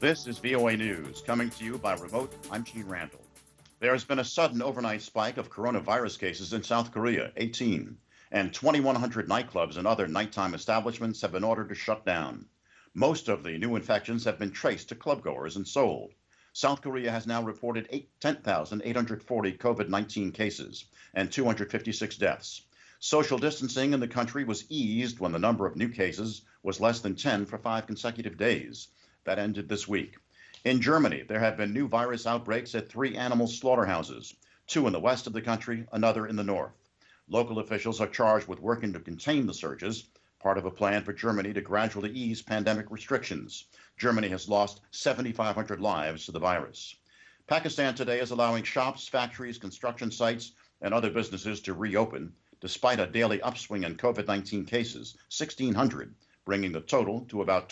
This is VOA News, coming to you by remote. I'm Gene Randall. There has been a sudden overnight spike of coronavirus cases in South Korea, 18, and 2,100 nightclubs and other nighttime establishments have been ordered to shut down. Most of the new infections have been traced to clubgoers in Seoul. South Korea has now reported 10,840 COVID-19 cases and 256 deaths. Social distancing in the country was eased when the number of new cases was less than 10 for 5 consecutive days. That ended this week. In Germany, there have been new virus outbreaks at 3 animal slaughterhouses, 2 in the west of the country, another in the north. Local officials are charged with working to contain the surges, part of a plan for Germany to gradually ease pandemic restrictions. Germany has lost 7,500 lives to the virus. Pakistan today is allowing shops, factories, construction sites, and other businesses to reopen, despite a daily upswing in COVID-19 cases, 1,600, bringing the total to about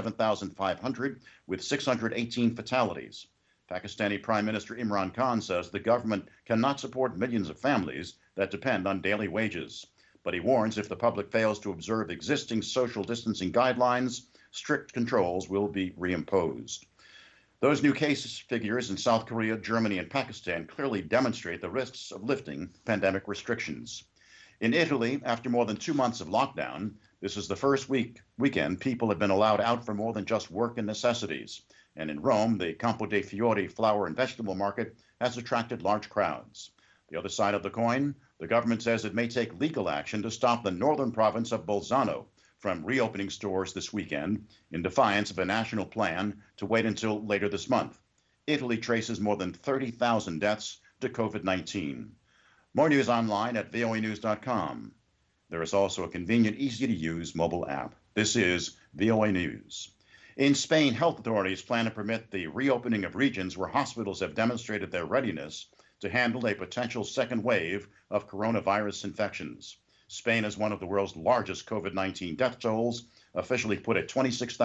27,500, with 618 fatalities. Pakistani Prime Minister Imran Khan says the government cannot support millions of families that depend on daily wages. But he warns if the public fails to observe existing social distancing guidelines, strict controls will be reimposed. Those new case figures in South Korea, Germany, and Pakistan clearly demonstrate the risks of lifting pandemic restrictions. In Italy, after more than 2 months of lockdown, this is the first weekend people have been allowed out for more than just work and necessities. And in Rome, the Campo dei Fiori flower and vegetable market has attracted large crowds. The other side of the coin, the government says it may take legal action to stop the northern province of Bolzano from reopening stores this weekend in defiance of a national plan to wait until later this month. Italy traces more than 30,000 deaths to COVID-19. More news online at voanews.com. There is also a convenient, easy-to-use mobile app. This is VOA News. In Spain, health authorities plan to permit the reopening of regions where hospitals have demonstrated their readiness to handle a potential second wave of coronavirus infections. Spain is one of the world's largest COVID-19 death tolls, officially put at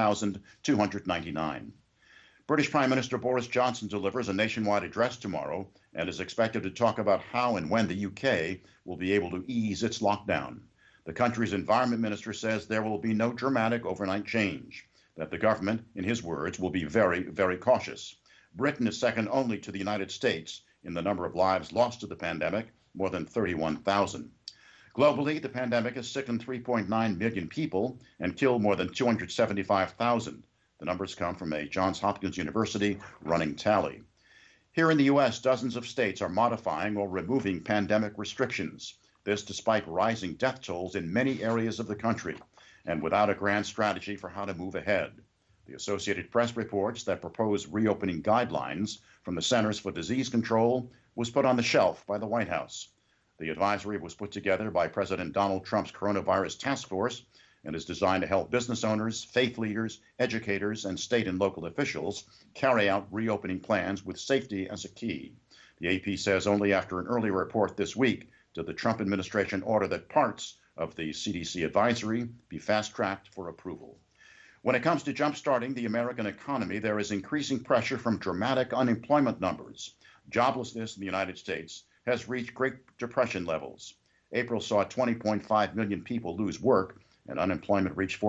26,299. British Prime Minister Boris Johnson delivers a nationwide address tomorrow and is expected to talk about how and when the UK will be able to ease its lockdown. The country's environment minister says there will be no dramatic overnight change, that the government, in his words, will be very, very cautious. Britain is second only to the United States in the number of lives lost to the pandemic, more than 31,000. Globally, the pandemic has sickened 3.9 million people and killed more than 275,000. The numbers come from a Johns Hopkins University running tally. Here in the U.S., dozens of states are modifying or removing pandemic restrictions. This despite rising death tolls in many areas of the country and without a grand strategy for how to move ahead. The Associated Press reports that proposed reopening guidelines from the Centers for Disease Control was put on the shelf by the White House. The advisory was put together by President Donald Trump's coronavirus task force and is designed to help business owners, faith leaders, educators, and state and local officials carry out reopening plans with safety as a key. The AP says only after an earlier report this week did the Trump administration order that parts of the CDC advisory be fast-tracked for approval. When it comes to jump-starting the American economy, there is increasing pressure from dramatic unemployment numbers. Joblessness in the United States has reached Great Depression levels. April saw 20.5 million people lose work, and unemployment reached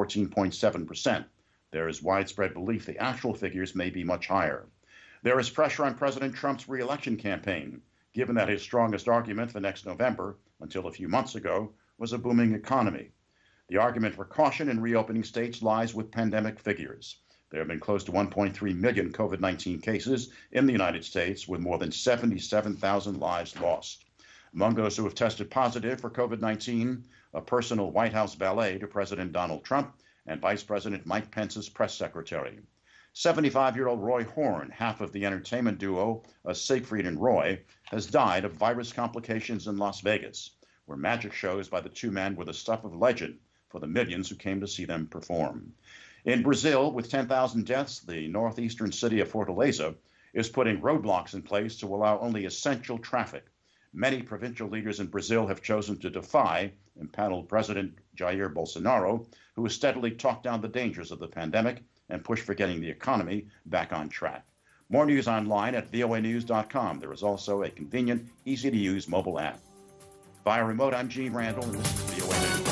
14.7%. There is widespread belief the actual figures may be much higher. There is pressure on President Trump's re-election campaign, given that his strongest argument for next November, until a few months ago, was a booming economy. The argument for caution in reopening states lies with pandemic figures. There have been close to 1.3 million COVID-19 cases in the United States, with more than 77,000 lives lost. Among those who have tested positive for COVID-19, a personal White House valet to President Donald Trump and Vice President Mike Pence's press secretary. 75-year-old Roy Horn, half of the entertainment duo Siegfried and Roy, has died of virus complications in Las Vegas, where magic shows by the two men were the stuff of legend for the millions who came to see them perform. In Brazil, with 10,000 deaths, the northeastern city of Fortaleza is putting roadblocks in place to allow only essential traffic. Many provincial leaders in Brazil have chosen to defy empaneled President Jair Bolsonaro, who has steadily talked down the dangers of the pandemic and pushed for getting the economy back on track. More news online at voanews.com. There is also a convenient, easy-to-use mobile app. Via remote, I'm Gene Randall, and this is VOA News.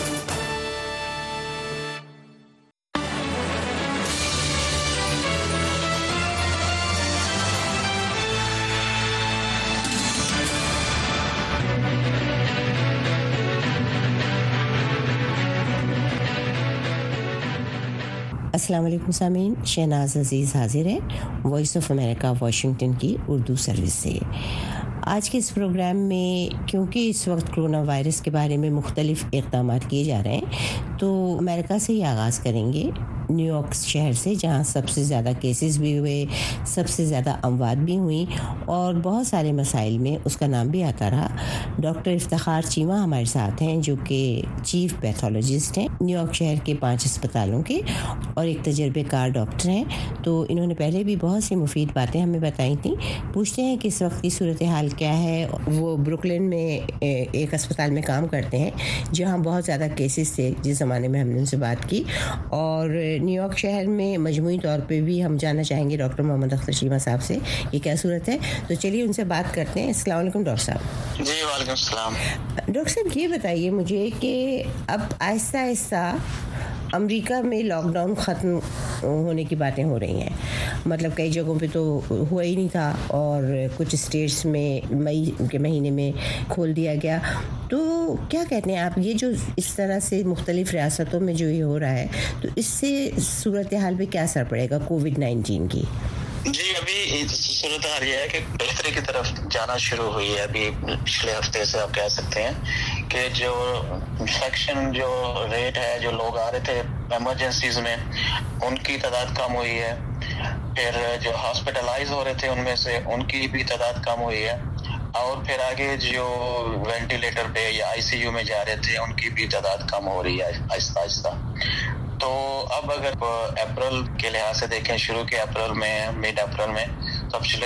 अस्सलाम वालेकुम सामीन, शहनाज अजीज़ हाजिर है voice of America Washington की Urdu service से। आज के इस प्रोग्राम में क्योंकि इस वक्त कोरोना वायरस के बारे में मुख्तलिफ इक़दाम किए जा रहे हैं, तो अमेरिका से ही आगाज़ करेंगे, न्यूयॉर्क शहर से, जहाँ सबसे ज़्यादा केसेस भी हुए, सबसे ज़्यादा अमवात भी हुई और बहुत सारे मसाइल में उसका नाम भी आता रहा। डॉक्टर इफ्तिखार चीमा हमारे साथ हैं, जो कि चीफ पैथोलॉजिस्ट हैं न्यूयॉर्क शहर के 5 अस्पतालों के और एक तजर्बेकार डॉक्टर हैं। तो इन्होंने पहले भी बहुत सी मुफीद बातें हमें बताई थी। पूछते हैं कि इस वक्त की सूरत हाल क्या है। वो ब्रुकलिन में एक अस्पताल में काम करते हैं जहाँ बहुत ज़्यादा केसेस थे जिस ज़माने में हमने उनसे बात की, और न्यूयॉर्क शहर में मजमूई तौर पे भी हम जानना चाहेंगे डॉक्टर मोहम्मद अख्तर चीमा साहब से ये क्या सूरत है। तो चलिए उनसे बात करते हैं। अस्सलाम वालेकुम डॉक्टर साहब। जी वालेकुम सलाम। डॉक्टर साहब ये बताइए मुझे कि अब आहिस्ता आहिस्ता अमेरिका में लॉकडाउन ख़त्म होने की बातें हो रही हैं, मतलब कई जगहों पे तो हुआ ही नहीं था और कुछ स्टेट्स में मई के महीने में खोल दिया गया। तो क्या कहते हैं आप, ये जो इस तरह से मुख्तलिफ़ रियासतों में जो ये हो रहा है, तो इससे सूरत हाल पे क्या असर पड़ेगा कोविड-19 की? जी अभी सूरत हाल ये है कि बेहतरी की तरफ जाना शुरू हुई है। अभी पिछले हफ्ते से आप कह सकते हैं कि जो इन्फेक्शन जो रेट है, जो लोग आ रहे थे इमरजेंसीज में, उनकी तादाद कम हुई है। फिर जो हॉस्पिटलाइज हो रहे थे उनमें से उनकी भी तादाद कम हुई है। और फिर आगे जो वेंटिलेटर पे या आईसीयू में जा रहे थे उनकी भी तादाद कम हो रही है आहिस्ता आहिस्ता। तो अब अगर अप्रैल के लिहाज से देखें, शुरू के अप्रैल में, मिड अप्रैल में, तो पिछले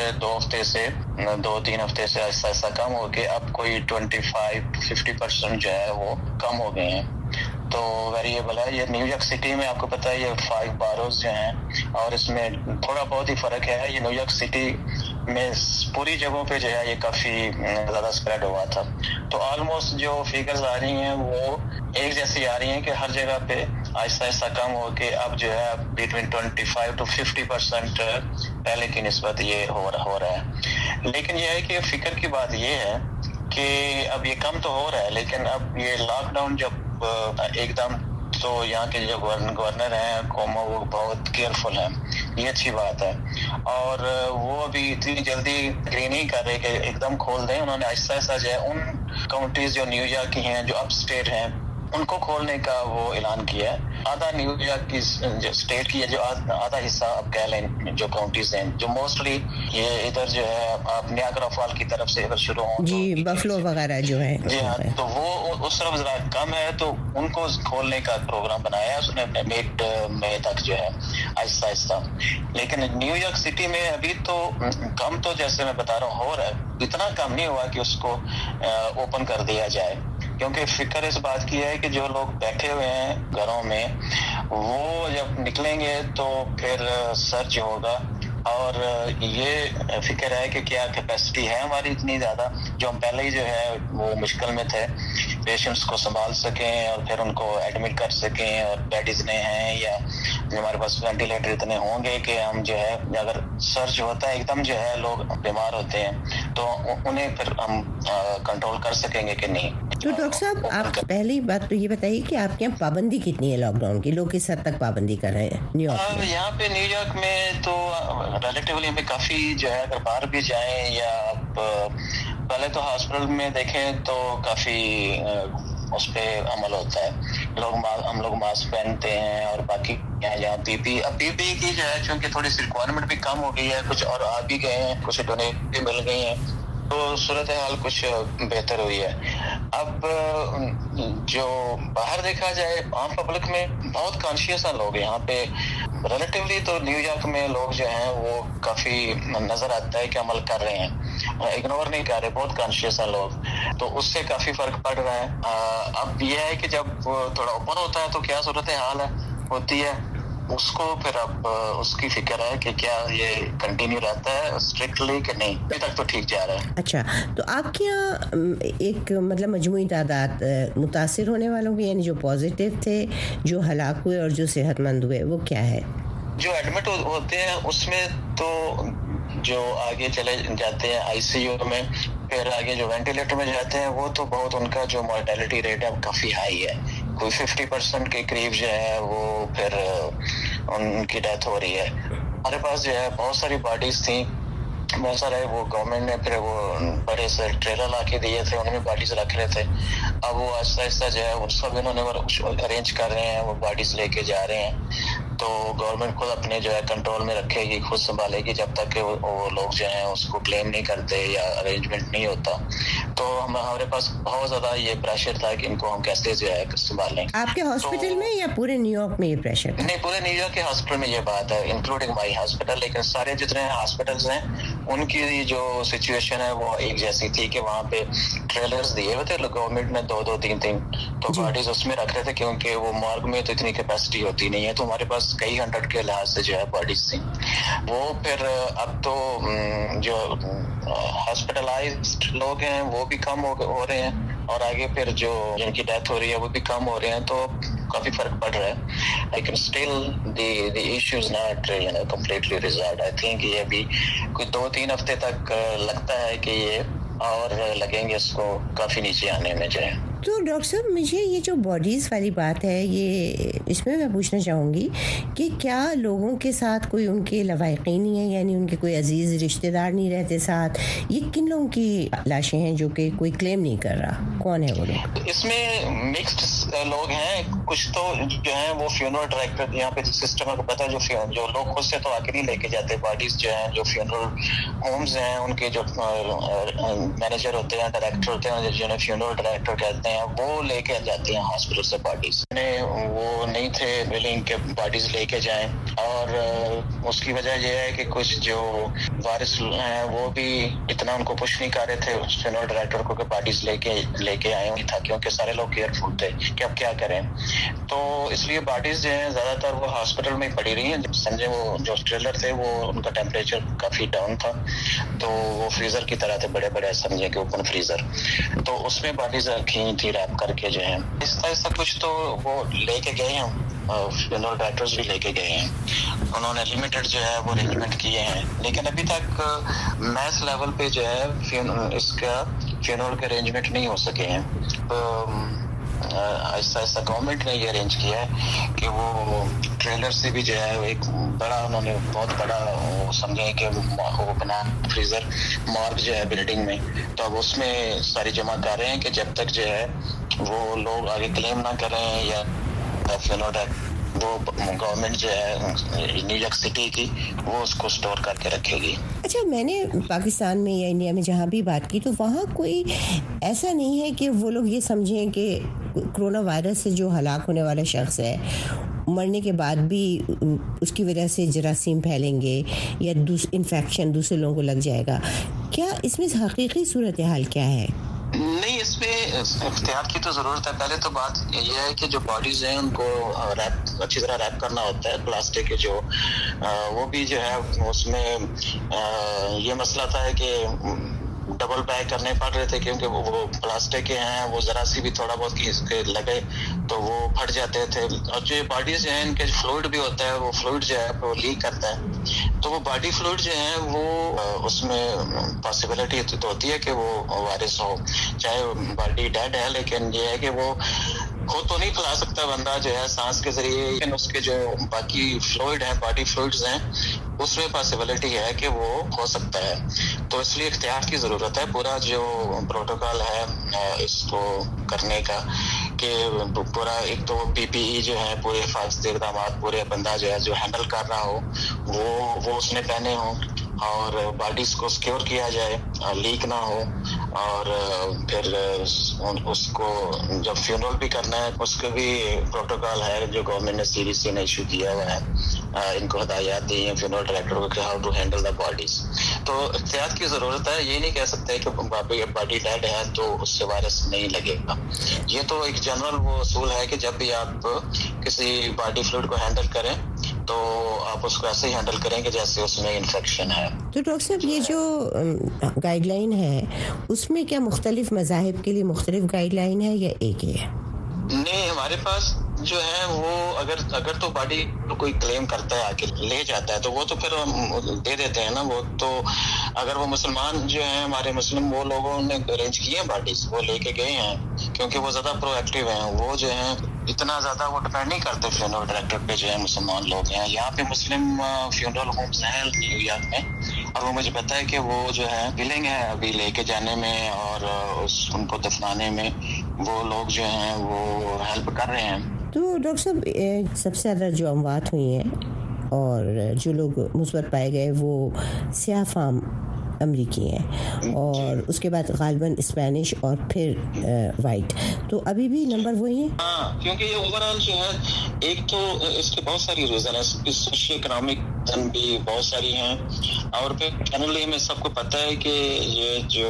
2-3 हफ्ते से आहिस्ता आहिस्ता कम हो के अब कोई 25-50% जो है वो कम हो गए हैं। तो वेरिएबल है ये। न्यूयॉर्क सिटी में आपको पता है ये 5 बारोज जो हैं और इसमें थोड़ा बहुत ही फर्क है। ये न्यूयॉर्क सिटी में पूरी जगहों पे जो है ये काफी ज्यादा स्प्रेड हुआ था। तो ऑलमोस्ट जो फिगर्स आ रही हैं वो एक जैसी आ रही हैं कि हर जगह पे आहिस्ता आहिस्ता कम हो के अब जो है बिटवीन 25-50% पहले की निस्बत ये हो रहा है। लेकिन ये है कि फिक्र की बात ये है कि अब ये कम तो हो रहा है, लेकिन अब ये लॉकडाउन जब एकदम, तो यहाँ के जो गवर्नर हैं कोमो, वो बहुत केयरफुल हैं, ये अच्छी बात है। और वो अभी इतनी जल्दी एग्री नहीं कर रहे कि एकदम खोल दें। उन्होंने आहिस्ता आहिस्ता जो है उन काउंटीज जो न्यूयॉर्क की हैं, जो अप स्टेट हैं, उनको खोलने का वो ऐलान किया है। आधा न्यूयॉर्क की जो स्टेट की है, जो आधा हिस्सा आप कह लें, जो काउंटीज हैं, जो मोस्टली ये इधर जो है आप नियाग्रा फॉल की तरफ से अगर शुरू हो जी, बफलो वगैरह जो है, जी हाँ, तो वो उस तरफ जरा कम है, तो उनको खोलने का प्रोग्राम बनाया है उसने मिड मई तक जो है आहिस्ता आहिस्ता। लेकिन न्यूयॉर्क सिटी में अभी तो कम, तो जैसे मैं बता रहा हूँ हो रहा है, इतना कम नहीं हुआ कि उसको ओपन कर दिया जाए, क्योंकि फिक्र इस बात की है कि जो लोग बैठे हुए हैं घरों में, वो जब निकलेंगे तो फिर सर्च होगा। और ये फिक्र है कि क्या कैपेसिटी है हमारी इतनी ज़्यादा, जो हम पहले ही जो है वो मुश्किल में थे, पेशेंट्स को संभाल सकें और फिर उनको एडमिट कर सकें, और बेड इतने हैं या हमारे पास वेंटिलेटर इतने होंगे कि हम जो है, अगर सर्च होता है एकदम जो है लोग बीमार होते हैं, तो उन्हें फिर हम कंट्रोल कर सकेंगे कि नहीं। तो डॉक्टर साहब, आप पहली बात तो ये बताइए कि आपके यहाँ पाबंदी कितनी है लॉकडाउन की? लोग किस हद तक पाबंदी कर रहे हैं न्यूयॉर्क में? यहाँ पे न्यूयॉर्क में तो रिलेटिवली हमें काफी जो है, अगर बाहर भी जाएं या आप पहले तो हॉस्पिटल में देखें तो काफी उस पे अमल होता है। हम लोग मास्क पहनते हैं और बाकी यहाँ पीपी की जो है, चूंकि थोड़ी सी रिक्वायरमेंट भी कम हो गई है, कुछ और आ भी गए हैं, कुछ डोनेट भी मिल गई हैं, तो सूरत हाल कुछ बेहतर हुई है। अब जो बाहर देखा जाए, आम पब्लिक में बहुत कॉन्शियस है लोग यहाँ पे। रिलेटिवली तो न्यूयॉर्क में लोग जो हैं वो काफी नजर आता है कि अमल कर रहे हैं, इग्नोर नहीं कर रहे, बहुत कॉन्शियस है लोग, तो उससे काफी फर्क पड़ रहा है। अब यह है कि जब थोड़ा ओपन होता है तो क्या सूरत हाल होती है, उसको फिर अब उसकी फिक्र है कि क्या ये कंटिन्यू रहता है स्ट्रिक्टली कि नहीं। अभी तक तो ठीक जा रहा है। अच्छा, तो आपके यहाँ एक मतलब मजमूई तादाद मुतासिर होने वालों की, यानी जो पॉजिटिव थे, जो हलाक हुए और जो सेहतमंद हुए, वो क्या है? जो एडमिट होते हैं उसमें तो जो आगे चले जाते हैं आईसीयू में, फिर आगे जो वेंटिलेटर में जाते हैं, वो तो बहुत, उनका जो मोर्टेलिटी रेट है काफ़ी हाई है, कोई 50% के करीब जो है वो फिर ان کی ڈیتھ ہو رہی ہے. ہمارے پاس جو ہے بہت ساری باڈیز تھیں, بہت سارے وہ گورنمنٹ نے پھر وہ بڑے سے ٹریلر لا کے دیے تھے, ان میں باڈیز رکھ رہے تھے. اب وہ آہستہ آہستہ جو ہے وہ سب انہوں نے ارینج کر رہے ہیں, وہ باڈیز لے کے جا رہے ہیں. تو گورنمنٹ خود اپنے جو ہے کنٹرول میں رکھے گی, خود سنبھالے گی جب تک کہ وہ لوگ جو ہیں اس کو کلیم نہیں کرتے یا ارینجمنٹ نہیں ہوتا. تو ہمارے پاس بہت زیادہ یہ پریشر تھا کہ ان کو ہم کیسے جو ہے سنبھالیں. آپ کے ہاسپٹل میں یا پورے نیو یارک میں یہ پریشر؟ نہیں, پورے نیو یارک کے ہاسپٹل میں یہ بات ہے, انکلوڈنگ مائی ہاسپٹل. لیکن سارے جتنے ہاسپٹلز ہیں ان کی جو سچویشن ہے وہ ایک جیسی تھی کہ وہاں پہ ٹریلرز دیے ہوئے تھے گورنمنٹ نے, 2-2, 3-3 تو باڈیز اس میں رکھ رہے تھے, کیونکہ وہ مارگ میں تو اتنی کیپیسٹی ہوتی نہیں ہے. تو ہمارے پاس کئی 100 کے لحاظ سے جو ہے باڈیز تھیں. وہ پھر اب تو جو ہاسپٹلائزڈ لوگ ہیں وہ بھی کم ہو رہے ہیں, اور آگے پھر جو جن کی ڈیتھ ہو رہی ہے وہ بھی کم ہو رہے ہیں. تو کافی فرق پڑ رہا ہے, لیکن still the issue is not completely resolved. I think یہ ابھی کوئی 2-3 ہفتے تک لگتا ہے کہ یہ اور لگیں گے اس کو کافی نیچے آنے میں جو ہے. تو ڈاکٹر صاحب مجھے یہ جو باڈیز والی بات ہے, یہ اس میں پوچھنا چاہوں گی کہ کیا لوگوں کے ساتھ کوئی ان کے لواحقین نہیں ہے, یعنی ان کے کوئی عزیز رشتہ دار نہیں رہتے ساتھ؟ یہ کن لوگوں کی لاشیں ہیں جو کہ کوئی کلیم نہیں کر رہا؟ کون ہے وہ لوگ؟ اس میں مکسڈ لوگ ہیں. کچھ تو جو ہیں وہ فیونرل ڈائریکٹر, یہاں پہ سسٹم کو پتا ہے جو لوگ خود سے تو آ کے نہیں لے کے جاتے باڈیز, جو ہیں جو فیونرل ہومز ہیں ان کے جو مینیجر ہوتے ہیں, ڈائریکٹر ہوتے ہیں, جنہیں فیونرل ڈائریکٹر کہتے ہیں, وہ لے کے جاتی ہیں ہاسپٹل سے باڈیز. وہ نہیں تھے ولنگ کہ باڈیز لے کے جائیں, اور اس کی وجہ یہ ہے کہ کچھ جو وارث ہیں وہ بھی اتنا ان کو پش نہیں کر رہے تھے فیونرل ڈائریکٹر کو کہ باڈیز لے کے آئے ہوئی تھا, کیونکہ سارے لوگ کیئرفل تھے کہ اب کیا کریں. تو اس لیے باڈیز جو ہیں زیادہ تر وہ ہاسپٹل میں پڑی رہی ہیں. سمجھے وہ جو ٹریلر تھے وہ ان کا ٹیمپریچر کافی ڈاؤن تھا, تو وہ فریزر کی طرح تھے, بڑے بڑے سمجھے کہ اوپن فریزر, تو اس میں باڈیز رکھی تھی ریپ کر کے جو ہے. ایسا کچھ تو وہ لے کے گئے ہیں, فیونرل ڈائریکٹرز بھی لے کے گئے ہیں, انہوں نے لمیٹڈ جو ہے وہ ارینجمنٹ کیے ہیں. لیکن ابھی تک میس لیول پہ جو ہے اس کا فیونرل کے ارینجمنٹ نہیں ہو سکے ہیں. ایسا گورنمنٹ نے یہ ارینج کیا ہے کہ وہ ٹریلر سے بھی جو ہے ایک بڑا, انہوں نے بہت بڑا سمجھے کہ وہ بنا فریزر مارگ جو ہے بلڈنگ میں, تو اب اس میں ساری جمع کر رہے ہیں کہ جب تک جو ہے وہ لوگ آگے کلیم نہ کریں یا وہ گورنمنٹ جو ہے نیو یارک سٹی کی وہ اس کو سٹور کر کے رکھے گی. اچھا, میں نے پاکستان میں یا انڈیا میں جہاں بھی بات کی تو وہاں کوئی ایسا نہیں ہے کہ وہ لوگ یہ سمجھیں کہ کرونا وائرس سے جو ہلاک ہونے والا شخص ہے مرنے کے بعد بھی اس کی وجہ سے جراثیم پھیلیں گے یا انفیکشن دوسرے لوگوں کو لگ جائے گا. کیا اس میں حقیقی صورتحال کیا ہے؟ نہیں, اس میں احتیاط کی تو ضرورت ہے. پہلے تو بات یہ ہے کہ جو باڈیز ہیں ان کو اچھی طرح ریپ کرنا ہوتا ہے. پلاسٹک کے جو وہ بھی جو ہے اس میں یہ مسئلہ تھا کہ ڈبل پیک کرنے پڑ رہے تھے, کیونکہ وہ پلاسٹک کے ہیں, وہ ذرا سی بھی تھوڑا بہت لگے تو وہ پھٹ جاتے تھے. اور جو باڈیز ہیں ان کے فلوئڈ بھی ہوتا ہے, وہ فلوئڈ جو ہے وہ لیک کرتا ہے. تو وہ باڈی فلوئڈ جو ہیں وہ اس میں پاسبلٹی تو ہوتی ہے کہ وہ وائرس ہو, چاہے باڈی ڈیڈ ہے, لیکن یہ ہے کہ وہ خود تو نہیں پھیلا سکتا بندہ جو ہے سانس کے ذریعے, لیکن اس کے جو باقی فلوئڈ ہیں, باڈی فلوئڈز ہیں, اس میں پاسبلٹی ہے کہ وہ ہو سکتا ہے. تو اس لیے احتیاط کی ضرورت ہے. پورا جو پروٹوکول ہے اس کو کرنے کا کہ پورا ایک تو پی پی ای جو ہے, پورے حفاظتی اقدامات پورے بندہ جو ہے جو ہینڈل کر رہا ہو وہ اس نے پہنے ہوں, اور باڈیز کو سکیور کیا جائے, لیک نہ ہو. اور پھر اس کو جب فیونرل بھی کرنا ہے اس کے بھی پروٹوکول ہے جو گورنمنٹ نے CDC نے ایشو کیا ہوا ہے. ان کو ہدایات دی ہیں فیونرل ڈائریکٹر کو کہ how to handle the bodies. تو احتیاط کی ضرورت ہے. یہ نہیں کہہ سکتے کہ باڈی ڈیڈ ہے تو اس سے وائرس نہیں لگے گا. یہ تو ایک جنرل وہ اصول ہے کہ جب بھی آپ کسی باڈی فلوئڈ کو ہینڈل کریں تو آپ اس کو ایسے ہی ہینڈل کریں کہ جیسے اس میں انفیکشن ہے. تو ڈاکٹر صاحب یہ جو گائیڈ لائن ہے اس میں کیا مختلف مذاہب کے لیے مختلف گائیڈ لائن ہے یا ایک ہی ہے؟ نہیں, ہمارے پاس جو ہے وہ اگر تو باڈی کوئی کلیم کرتا ہے آ کے لے جاتا ہے تو وہ تو پھر دے دیتے ہیں نا. وہ تو اگر وہ مسلمان جو ہیں ہمارے مسلم وہ لوگوں نے ارینج کیے ہیں باڈیز, وہ لے کے گئے ہیں کیونکہ وہ زیادہ پرو ایکٹیو ہیں. وہ جو ہیں اتنا زیادہ وہ ڈپینڈ نہیں کرتے فیونرل ڈائریکٹر پہ جو ہے مسلمان لوگ ہیں. یہاں پہ مسلم فیونرل ہومز ہیں نیو یارک میں, اور وہ مجھے پتا ہے کہ وہ جو ہے ولنگ ہے ابھی لے کے جانے میں اور ان کو دفنانے میں وہ لوگ جو ہیں وہ ہیلپ کر رہے ہیں. تو ڈاکٹر صاحب سب سے زیادہ جو اموات ہوئی ہیں اور جو لوگ مثبت پائے گئے وہ سیاہ فام امریکی ہیں, اور اس کے بعد غالباً اسپینش اور پھر وائٹ, تو ابھی بھی نمبر وہی ہیں. ہاں, کیونکہ یہ اوور آل جو ہے ایک تو اس کے بہت ساری ریزن ہے, سوشل اکنامک ریزن بھی بہت ساری ہیں, اور پھر جنرلی ہمیں سب کو پتہ ہے کہ یہ جو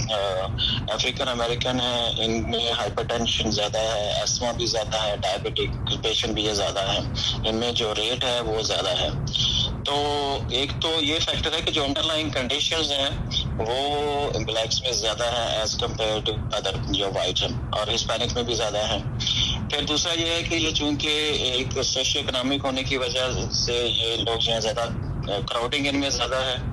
افریقن امریکن ہیں ان میں ہائپر ٹینشن زیادہ ہے, ایسما بھی زیادہ ہے, ڈائبٹک پیشنٹ بھی یہ زیادہ ہے, ان میں جو ریٹ ہے وہ زیادہ ہے. تو ایک تو یہ فیکٹر ہے کہ جو انڈر لائن کنڈیشنز ہیں وہ بلیکس میں زیادہ ہیں ایز کمپیئر ٹو ادر جو وائٹ ہیں, اور ہسپینک میں بھی زیادہ ہیں. پھر دوسرا یہ ہے کہ یہ چونکہ ایک سوشل اکنامک ہونے کی وجہ سے یہ لوگ جو ہیں زیادہ کراؤڈنگ ان میں زیادہ ہے,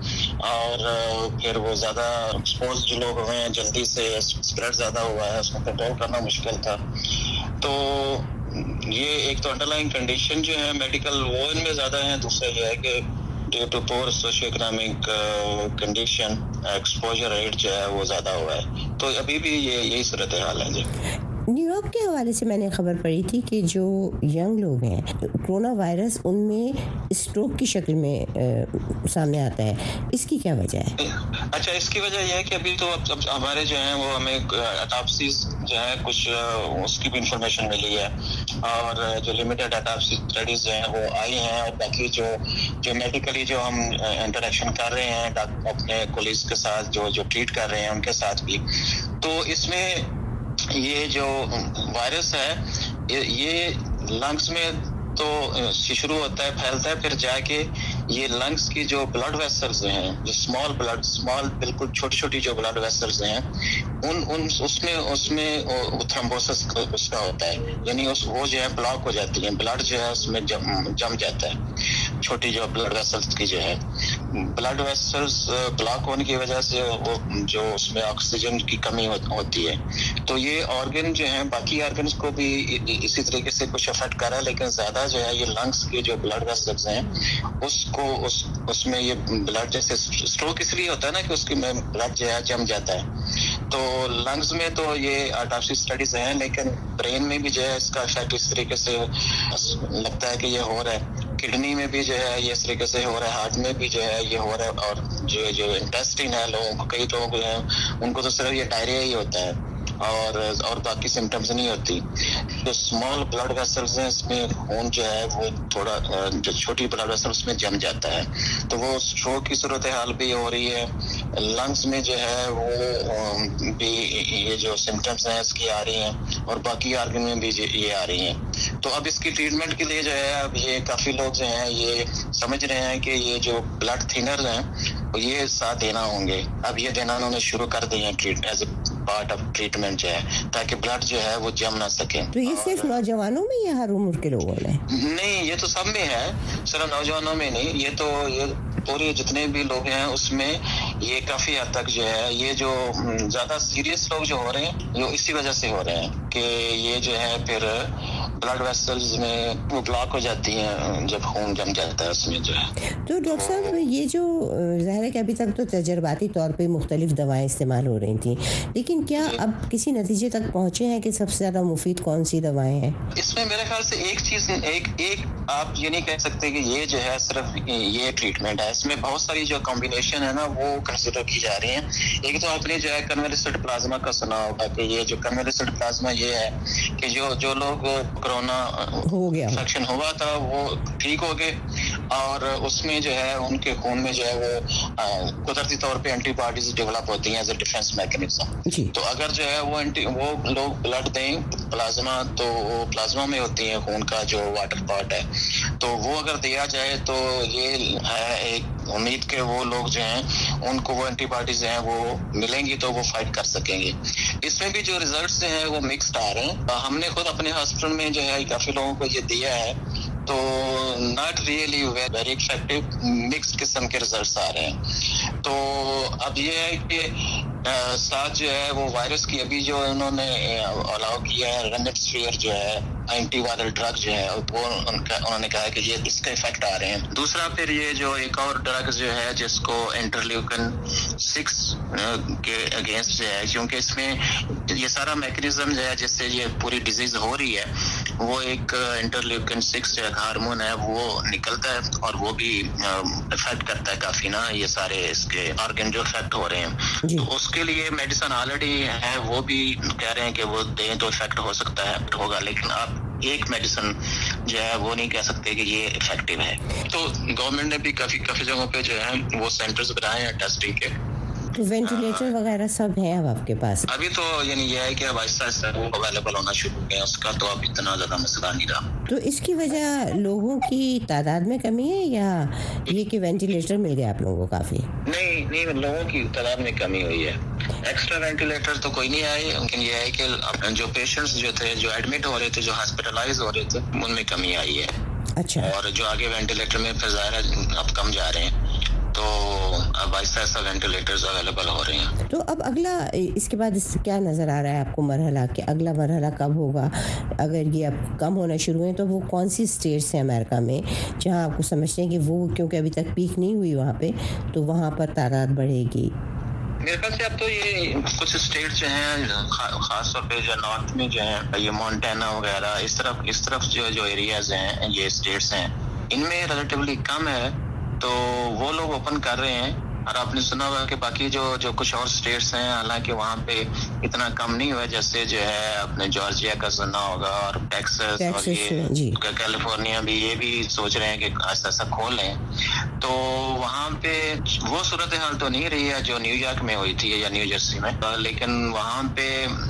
اور پھر وہ زیادہ ایکسپوز جو لوگ ہوئے ہیں جلدی سے اسپریڈ زیادہ ہوا ہے, اس کو کنٹرول کرنا مشکل تھا. تو یہ ایک تو انڈر لائن کنڈیشن جو ہے میڈیکل وہ ان میں زیادہ ہیں. دوسرا یہ ہے کہ due to poor social economic condition exposure rate جو ہے وہ زیادہ ہوا ہے. تو ابھی بھی یہی صورتحال ہے. جی, نیو یارک کے حوالے سے میں نے خبر پڑھی تھی کہ جو ینگ لوگ ہیں کرونا وائرس ان میں اسٹروک کی شکل میں سامنے آتا ہے, اس کی کیا وجہ ہے؟ اچھا, اس کی وجہ یہ ہے کہ ابھی تو اب ہمارے جو ہیں وہ ہمیں اٹاپسیز جو ہے کچھ اس کی بھی انفارمیشن ملی ہے, اور جو لمیٹڈ اٹاپسی اسٹڈیز جو ہیں وہ آئی ہیں, اور باقی جو میڈیکلی جو ہم انٹریکشن کر رہے ہیں اپنے کولیگز کے ساتھ جو ٹریٹ کر رہے ہیں ان کے ساتھ بھی, تو اس میں یہ جو وائرس ہے یہ لنگس میں تو شروع ہوتا ہے, پھیلتا ہے, پھر جا کے یہ لنگس کی جو بلڈ ویسلز ہیں, جو اسمال بالکل چھوٹی چھوٹی جو بلڈ ویسلز ہیں اس میں تھرومبوسس اس کا ہوتا ہے, یعنی وہ جو ہے بلاک ہو جاتی ہیں, بلڈ جو ہے اس میں جم جاتا ہے. چھوٹی جو بلڈ ویسلز کی جو ہے بلڈ ویسلز بلاک ہونے کی وجہ سے وہ جو اس میں آکسیجن کی کمی ہوتی ہے. تو یہ آرگن جو ہیں باقی آرگنز کو بھی اسی طریقے سے کچھ افیکٹ کر رہا ہے, لیکن زیادہ جو ہے یہ لنگس کے جو بلڈ ویسلز ہیں اس میں یہ بلڈ جیسے اسٹروک اس لیے ہوتا ہے نا کہ اس میں بلڈ جو ہے جم جاتا ہے. تو لنگس میں تو یہ آٹوپسی اسٹڈیز ہیں, لیکن برین میں بھی جو ہے اس کا افیکٹ اس طریقے سے لگتا ہے کہ یہ ہو رہا ہے. کڈنی میں بھی جو ہے یہ اس طریقے سے ہو رہا ہے, ہارٹ میں بھی جو ہے یہ ہو رہا ہے, اور جو انٹیسٹین ہے لوگوں کو, کئی لوگ جو ہیں ان کو تو صرف یہ ڈائریا ہی ہوتا ہے اور باقی سمٹمز نہیں ہوتی. جو اسمال بلڈ ویسلز ہیں اس میں خون جو ہے وہ تھوڑا جو چھوٹی بلڈ ویسل اس میں جم جاتا ہے, تو وہ اسٹروک کی صورتحال بھی ہو رہی ہے. لنگس میں جو ہے وہ بھی یہ جو سمٹمز ہیں اس کی آ رہی ہیں, اور باقی آرگن میں بھی یہ آ رہی ہیں. تو اب اس کی ٹریٹمنٹ کے لیے جو ہے اب یہ کافی لوگ جو ہیں یہ سمجھ رہے ہیں کہ یہ جو بلڈ تھینرز ہیں یہ ساتھ دینا ہوں گے. اب یہ دینا انہوں نے شروع کر دی ہیں as a part of treatment جو ہے, تاکہ بلڈ جو ہے وہ جم نہ سکے. تو یہ صرف نوجوانوں میں یا ہر عمر کے لوگوں میں؟ نہیں, یہ تو سب میں ہے, صرف نوجوانوں میں نہیں. یہ تو یہ پورے جتنے بھی لوگ ہیں اس میں یہ کافی حد تک جو ہے یہ جو زیادہ سیریس لوگ جو ہو رہے ہیں جو اسی وجہ سے ہو رہے ہیں کہ یہ جو ہے پھر بلڈ ویسلز میں وہ بلاک ہو جاتی ہیں جب خون جم جاتا ہے اس میں جو ہے. تو ڈاکٹر صاحب یہ جو ظاہر ہے کہ ابھی تک تو تجرباتی طور پہ مختلف دوائیں استعمال ہو رہی تھیں, لیکن کیا اب کسی نتیجے تک پہنچے ہیں کہ سب سے زیادہ مفید کون سی دوائیں ہیں؟ اس میں میرے خیال سے ایک چیز ایک آپ یہ نہیں کہہ سکتے کہ یہ جو ہے صرف یہ ٹریٹمنٹ ہے. اس میں بہت ساری جو کمبینیشن ہے نا وہ کنسیڈر کی جا رہی ہیں. ایک تو آپ نے جو ہے کنوالسنٹ پلازما کا سنا ہوگا کہ یہ جو کنوالسنٹ پلازما یہ ہے کہ جو لوگ کرونا ہو گیا انفیکشن ہوا تھا وہ ٹھیک ہو گئے, اور اس میں جو ہے ان کے خون میں جو ہے وہ قدرتی طور پہ اینٹی باڈیز ڈیولپ ہوتی ہیں ایز اے ڈیفینس میکینزم. تو اگر جو ہے وہ لوگ بلڈ دیں پلازما, تو وہ پلازما میں ہوتی ہیں خون کا جو واٹر پارٹ ہے, تو وہ اگر دیا جائے تو یہ ہے ایک امید کہ وہ لوگ جو ہیں ان کو وہ اینٹی باڈیز ہیں وہ ملیں گی تو وہ فائٹ کر سکیں گے. اس میں بھی جو ریزلٹس ہیں وہ مکسڈ آ رہے ہیں. ہم نے خود اپنے ہاسپٹل میں جو ہے کافی لوگوں کو یہ دیا ہے, تو not really very effective, mixed قسم کے ریزلٹس آ رہے ہیں. تو اب یہ ہے کہ साथ जो है वो वायरस की अभी जो उन्होंने अलाउ किया है रेमडेसिविर जो है एंटीवायरल ड्रग जो है वो उन्होंने कहा है कि ये इसका इफेक्ट आ रहे हैं। दूसरा फिर ये जो एक और ड्रग जो है जिसको इंटरल्यूकिन 6 के अगेंस्ट जो है, क्योंकि इसमें ये सारा मैकेनिज्म जो है जिससे ये पूरी डिजीज हो रही है वो एक इंटरल्यूकिन 6 जो हार्मोन है वो निकलता है और वो भी इफेक्ट करता है काफी ना ये सारे इसके ऑर्गन जो इफेक्ट हो रहे हैं। तो उसके लिए मेडिसिन ऑलरेडी है, वो भी कह रहे हैं कि वो दें तो इफेक्ट हो सकता है होगा, लेकिन आप एक मेडिसिन जो है वो नहीं कह सकते कि ये इफेक्टिव है। तो गवर्नमेंट ने भी काफी जगहों पे जो है वो सेंटर्स बनाए हैं टेस्टिंग के। तो वेंटिलेटर वगैरह सब है अब आपके पास? अभी तो यानी ये है कि अब आहिस्ता वो अवेलेबल होना शुरू हो गया, उसका तो अब इतना ज्यादा मसला नहीं रहा। तो इसकी वजह लोगों की तादाद में कमी है या ये कि वेंटिलेटर मिल गया आप लोगों को काफी? नहीं लोगों की तादाद में कमी हुई है। एक्स्ट्रा वेंटिलेटर तो कोई नहीं आए, लेकिन ये है कि जो पेशेंट्स जो थे जो एडमिट हो रहे थे जो हॉस्पिटलाइज हो रहे थे उनमें कमी आई है। अच्छा। और जो आगे वेंटिलेटर में फिर ज़ाहिर अब कम जा रहे हैं, तो अब ऐसा वेंटिलेटर्स अवेलेबल हो रहे हैं। तो अब अगला इसके बाद क्या नज़र आ रहा है आपको मरहला कि अगला मरहला कब होगा? अगर ये अब कम होना शुरू है तो वो कौन सी स्टेट्स हैं अमेरिका में जहां आपको समझते हैं कि वो क्योंकि अभी तक पीक नहीं हुई वहाँ पे तो वहाँ पर तादाद बढ़ेगी? मेरे ख्याल से अब तो ये कुछ स्टेट जो हैं खास तौर पे जो नॉर्थ में जो है ये मोंटाना वगैरह इस तरफ जो एरियाज हैं ये स्टेट्स हैं इनमें रिलेटिवली कम है, तो वो लोग ओपन कर रहे हैं। और आपने सुना होगा कि बाकी जो कुछ और स्टेट्स हैं हालांकि वहाँ पे इतना कम नहीं हुआ, जैसे जो है अपने जॉर्जिया का सुना होगा और टेक्सास और ये कैलिफोर्निया भी ये भी सोच रहे हैं कि ऐसा खोल लें। तो वहाँ पे वो सूरत हाल तो नहीं रही है जो न्यूयॉर्क में हुई थी या न्यू जर्सी में, लेकिन वहाँ पे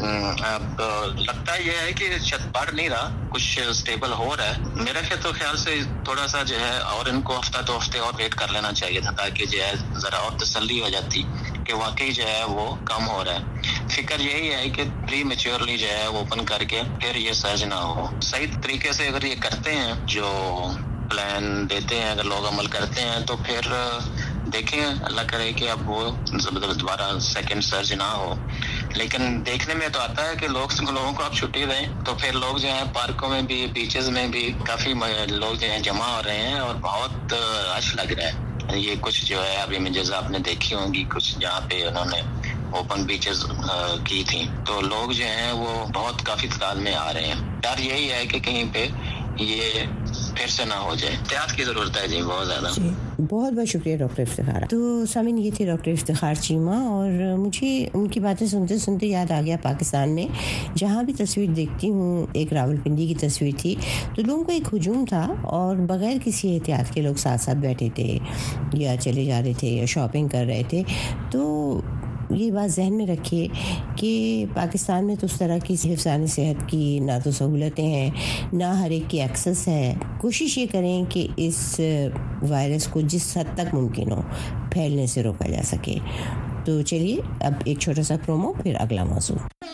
अब लगता ये है कि शायद बढ़ नहीं रहा, कुछ स्टेबल हो रहा है। मेरा ख्याल से थोड़ा सा जो है और इनको हफ्ते और वेट कर लेना चाहिए था ताकि जो है जरा और तसल्ली हो जाती कि वाकई जो है वो कम हो रहा है। फिक्र यही है कि प्री मैच्योरली जो है वो ओपन करके फिर ये सर्ज ना हो। सही तरीके से अगर ये करते हैं जो प्लान देते हैं, अगर लोग अमल करते हैं तो फिर देखें अल्लाह करे कि अब वो दोबारा सेकंड सर्ज ना हो। लेकिन देखने में तो आता है कि लोगों को आप छुट्टी दें तो फिर लोग जो है पार्कों में भी बीचेस में भी काफी लोग जो है जमा हो रहे हैं और बहुत रश लग रहा है। ये कुछ जो है अभी इमेजेस आपने देखी होंगी कुछ जहाँ पे उन्होंने ओपन बीचेस की थी, तो लोग जो हैं वो बहुत काफी तादाद में आ रहे हैं। डर यही है कि कहीं पे ये फिर से ना हो जाए, एहतियात की जरूरत है जी बहुत ज्यादा। बहुत बहुत शुक्रिया डॉक्टर इफ्तिखार। तो सामीन ये थे डॉक्टर इफ्तिखार चीमा और मुझे उनकी बातें सुनते सुनते याद आ गया पाकिस्तान में जहाँ भी तस्वीर देखती हूँ एक रावलपिंडी की तस्वीर थी तो लोगों को एक हुजूम था और बगैर किसी एहतियात के लोग साथ साथ बैठे थे या चले जा रहे थे या शॉपिंग कर रहे थे। तो ये बात जहन में रखिए कि पाकिस्तान में तो उस तरह की हिफ्ज़ान सेहत की ना तो सहूलतें हैं ना हर एक की एक्सेस है। कोशिश ये करें कि इस वायरस को जिस हद तक मुमकिन हो फैलने से रोका जा सके। तो चलिए अब एक छोटा सा प्रोमो फिर अगला मौजू।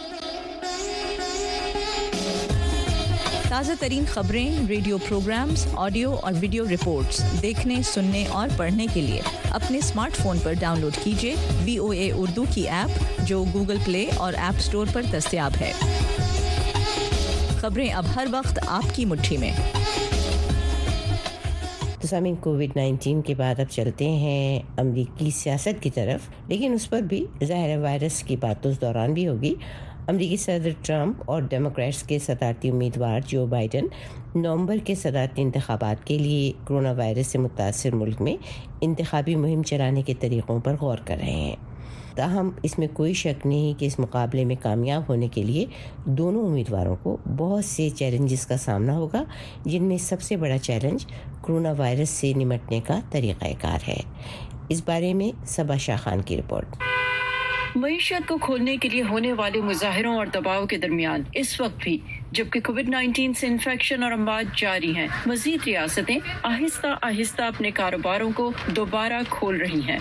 ताज़ा तरीन खबरें, रेडियो प्रोग्राम्स, ऑडियो और वीडियो रिपोर्ट्स देखने, सुनने और पढ़ने के लिए अपने स्मार्टफोन पर डाउनलोड कीजिए VOA उर्दू की ऐप जो गूगल प्ले और ऐप स्टोर पर दस्तयाब है। खबरें अब हर वक्त आपकी मुट्ठी में। तो सामीन कोविड-19 के बाद अब चलते हैं अमरीकी सियासत की तरफ, लेकिन उस पर भी ज़ाहिर वायरस की बात तो उस दौरान भी होगी। अमरीकी सदर ट्रंप और डेमोक्रेट्स के सदारती उम्मीदवार जो बाइडन नवंबर के सदारती इंतखाबात के लिए कोरोना वायरस से मुतासिर मुल्क में इंतखाबी मुहिम चलाने के तरीक़ों पर गौर कर रहे हैं। ताहम इसमें कोई शक नहीं कि इस मुकाबले में कामयाब होने के लिए दोनों उम्मीदवारों को बहुत से चैलेंजेस का सामना होगा, जिनमें सबसे बड़ा चैलेंज कोरोना वायरस से निपटने का तरीक़ाकार है। इस बारे में सबा शाह खान की रिपोर्ट। मईशत को खोलने के लिए होने वाले मुजाहिरों और दबाव के दरमियान इस वक्त भी जबकि कोविड-19 से इन्फेक्शन और अमवात जारी हैं, मजीद रियासतें आहिस्ता आहिस्ता अपने कारोबारों को दोबारा खोल रही हैं।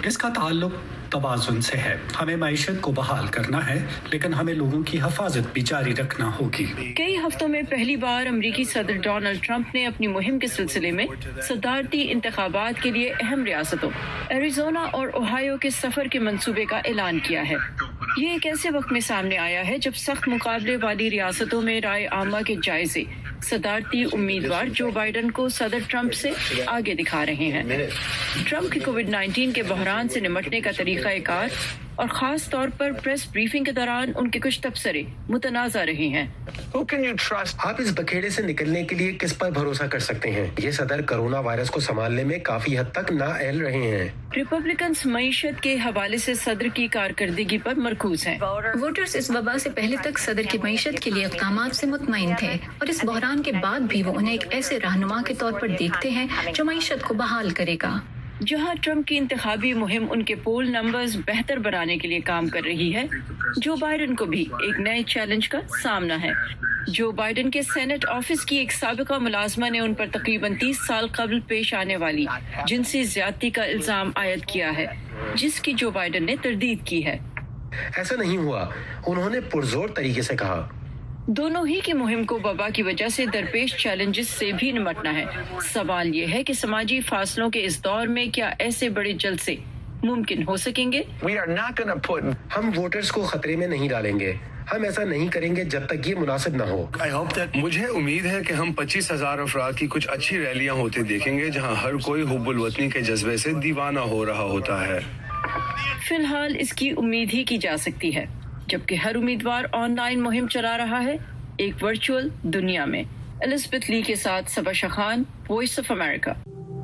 इसका ताल्लुक तवाज़ुन से है। हमें मईशत को बहाल करना है, लेकिन हमें लोगों की हिफाजत भी जारी रखना होगी। कई हफ्तों में पहली बार अमरीकी सदर डोनाल्ड ट्रंप ने अपनी मुहिम के सिलसिले में सदारती इंतखाबात के लिए अहम रियासतों एरिजोना और ओहायो के सफर के मंसूबे का ऐलान किया है। ये एक ऐसे वक्त में सामने आया है जब सख्त मुकाबले वाली रियासतों में राय आमा के जायजे सदारती उम्मीदवार जो बाइडन को सदर ट्रंप से आगे दिखा रहे हैं। ट्रंप के कोविड-19 के बहरान से निपटने का तरीक़ाकार और खास तौर पर प्रेस ब्रीफिंग के दौरान उनके कुछ तबसरे मुतनाज़ा रहे हैं। आप इस बखेड़े से निकलने के लिए किस पर भरोसा कर सकते हैं? ये सदर कोरोना वायरस को संभालने में काफी हद तक नाअहल रहे हैं। रिपब्लिकन्स मईशत के हवाले से सदर की कारकर्दगी पर मरकूज हैं। वोटर्स इस वबा से पहले तक सदर की मईशत के लिए इक़दामात से मुतमईन थे और इस बहरान के बाद भी वो उन्हें एक ऐसे रहनुमा के तौर पर देखते हैं जो मईशत को बहाल करेगा। जहां ट्रंप की इंतखाबी मुहिम उनके पोल नंबर्स बेहतर बनाने के लिए काम कर रही है, जो बाइडन को भी एक नए चैलेंज का सामना है। जो बाइडन के सेनेट ऑफिस की एक साबिका मुलाजमा ने उन पर तकरीबन 30 साल कबल पेश आने वाली जिनसी ज्यादती का इल्जाम आयद किया है, जिसकी जो बाइडन ने तरदीद की है। ऐसा नहीं हुआ, उन्होंने पुरजोर तरीके से कहा। दोनों ही की मुहिम को वबा की वजह से दरपेश चैलेंजेस से भी निपटना है। सवाल ये है कि समाजी फासलों के इस दौर में क्या ऐसे बड़े जलसे मुमकिन हो सकेंगे? हम वोटर्स को खतरे में नहीं डालेंगे। हम ऐसा नहीं करेंगे जब तक ये मुनासिब न हो। मुझे उम्मीद है कि हम 25,000 अफराद की कुछ अच्छी रैलियां होते देखेंगे जहां हर कोई हुब्बुल वतनी के जज्बे से दीवाना हो रहा होता है। फिलहाल इसकी उम्मीद ही की जा सकती है, जबकि हर उम्मीदवार ऑनलाइन मुहिम चला रहा है एक वर्चुअल दुनिया में। एलिजाबेथ ली के साथ Saba Shakhan, Voice of America.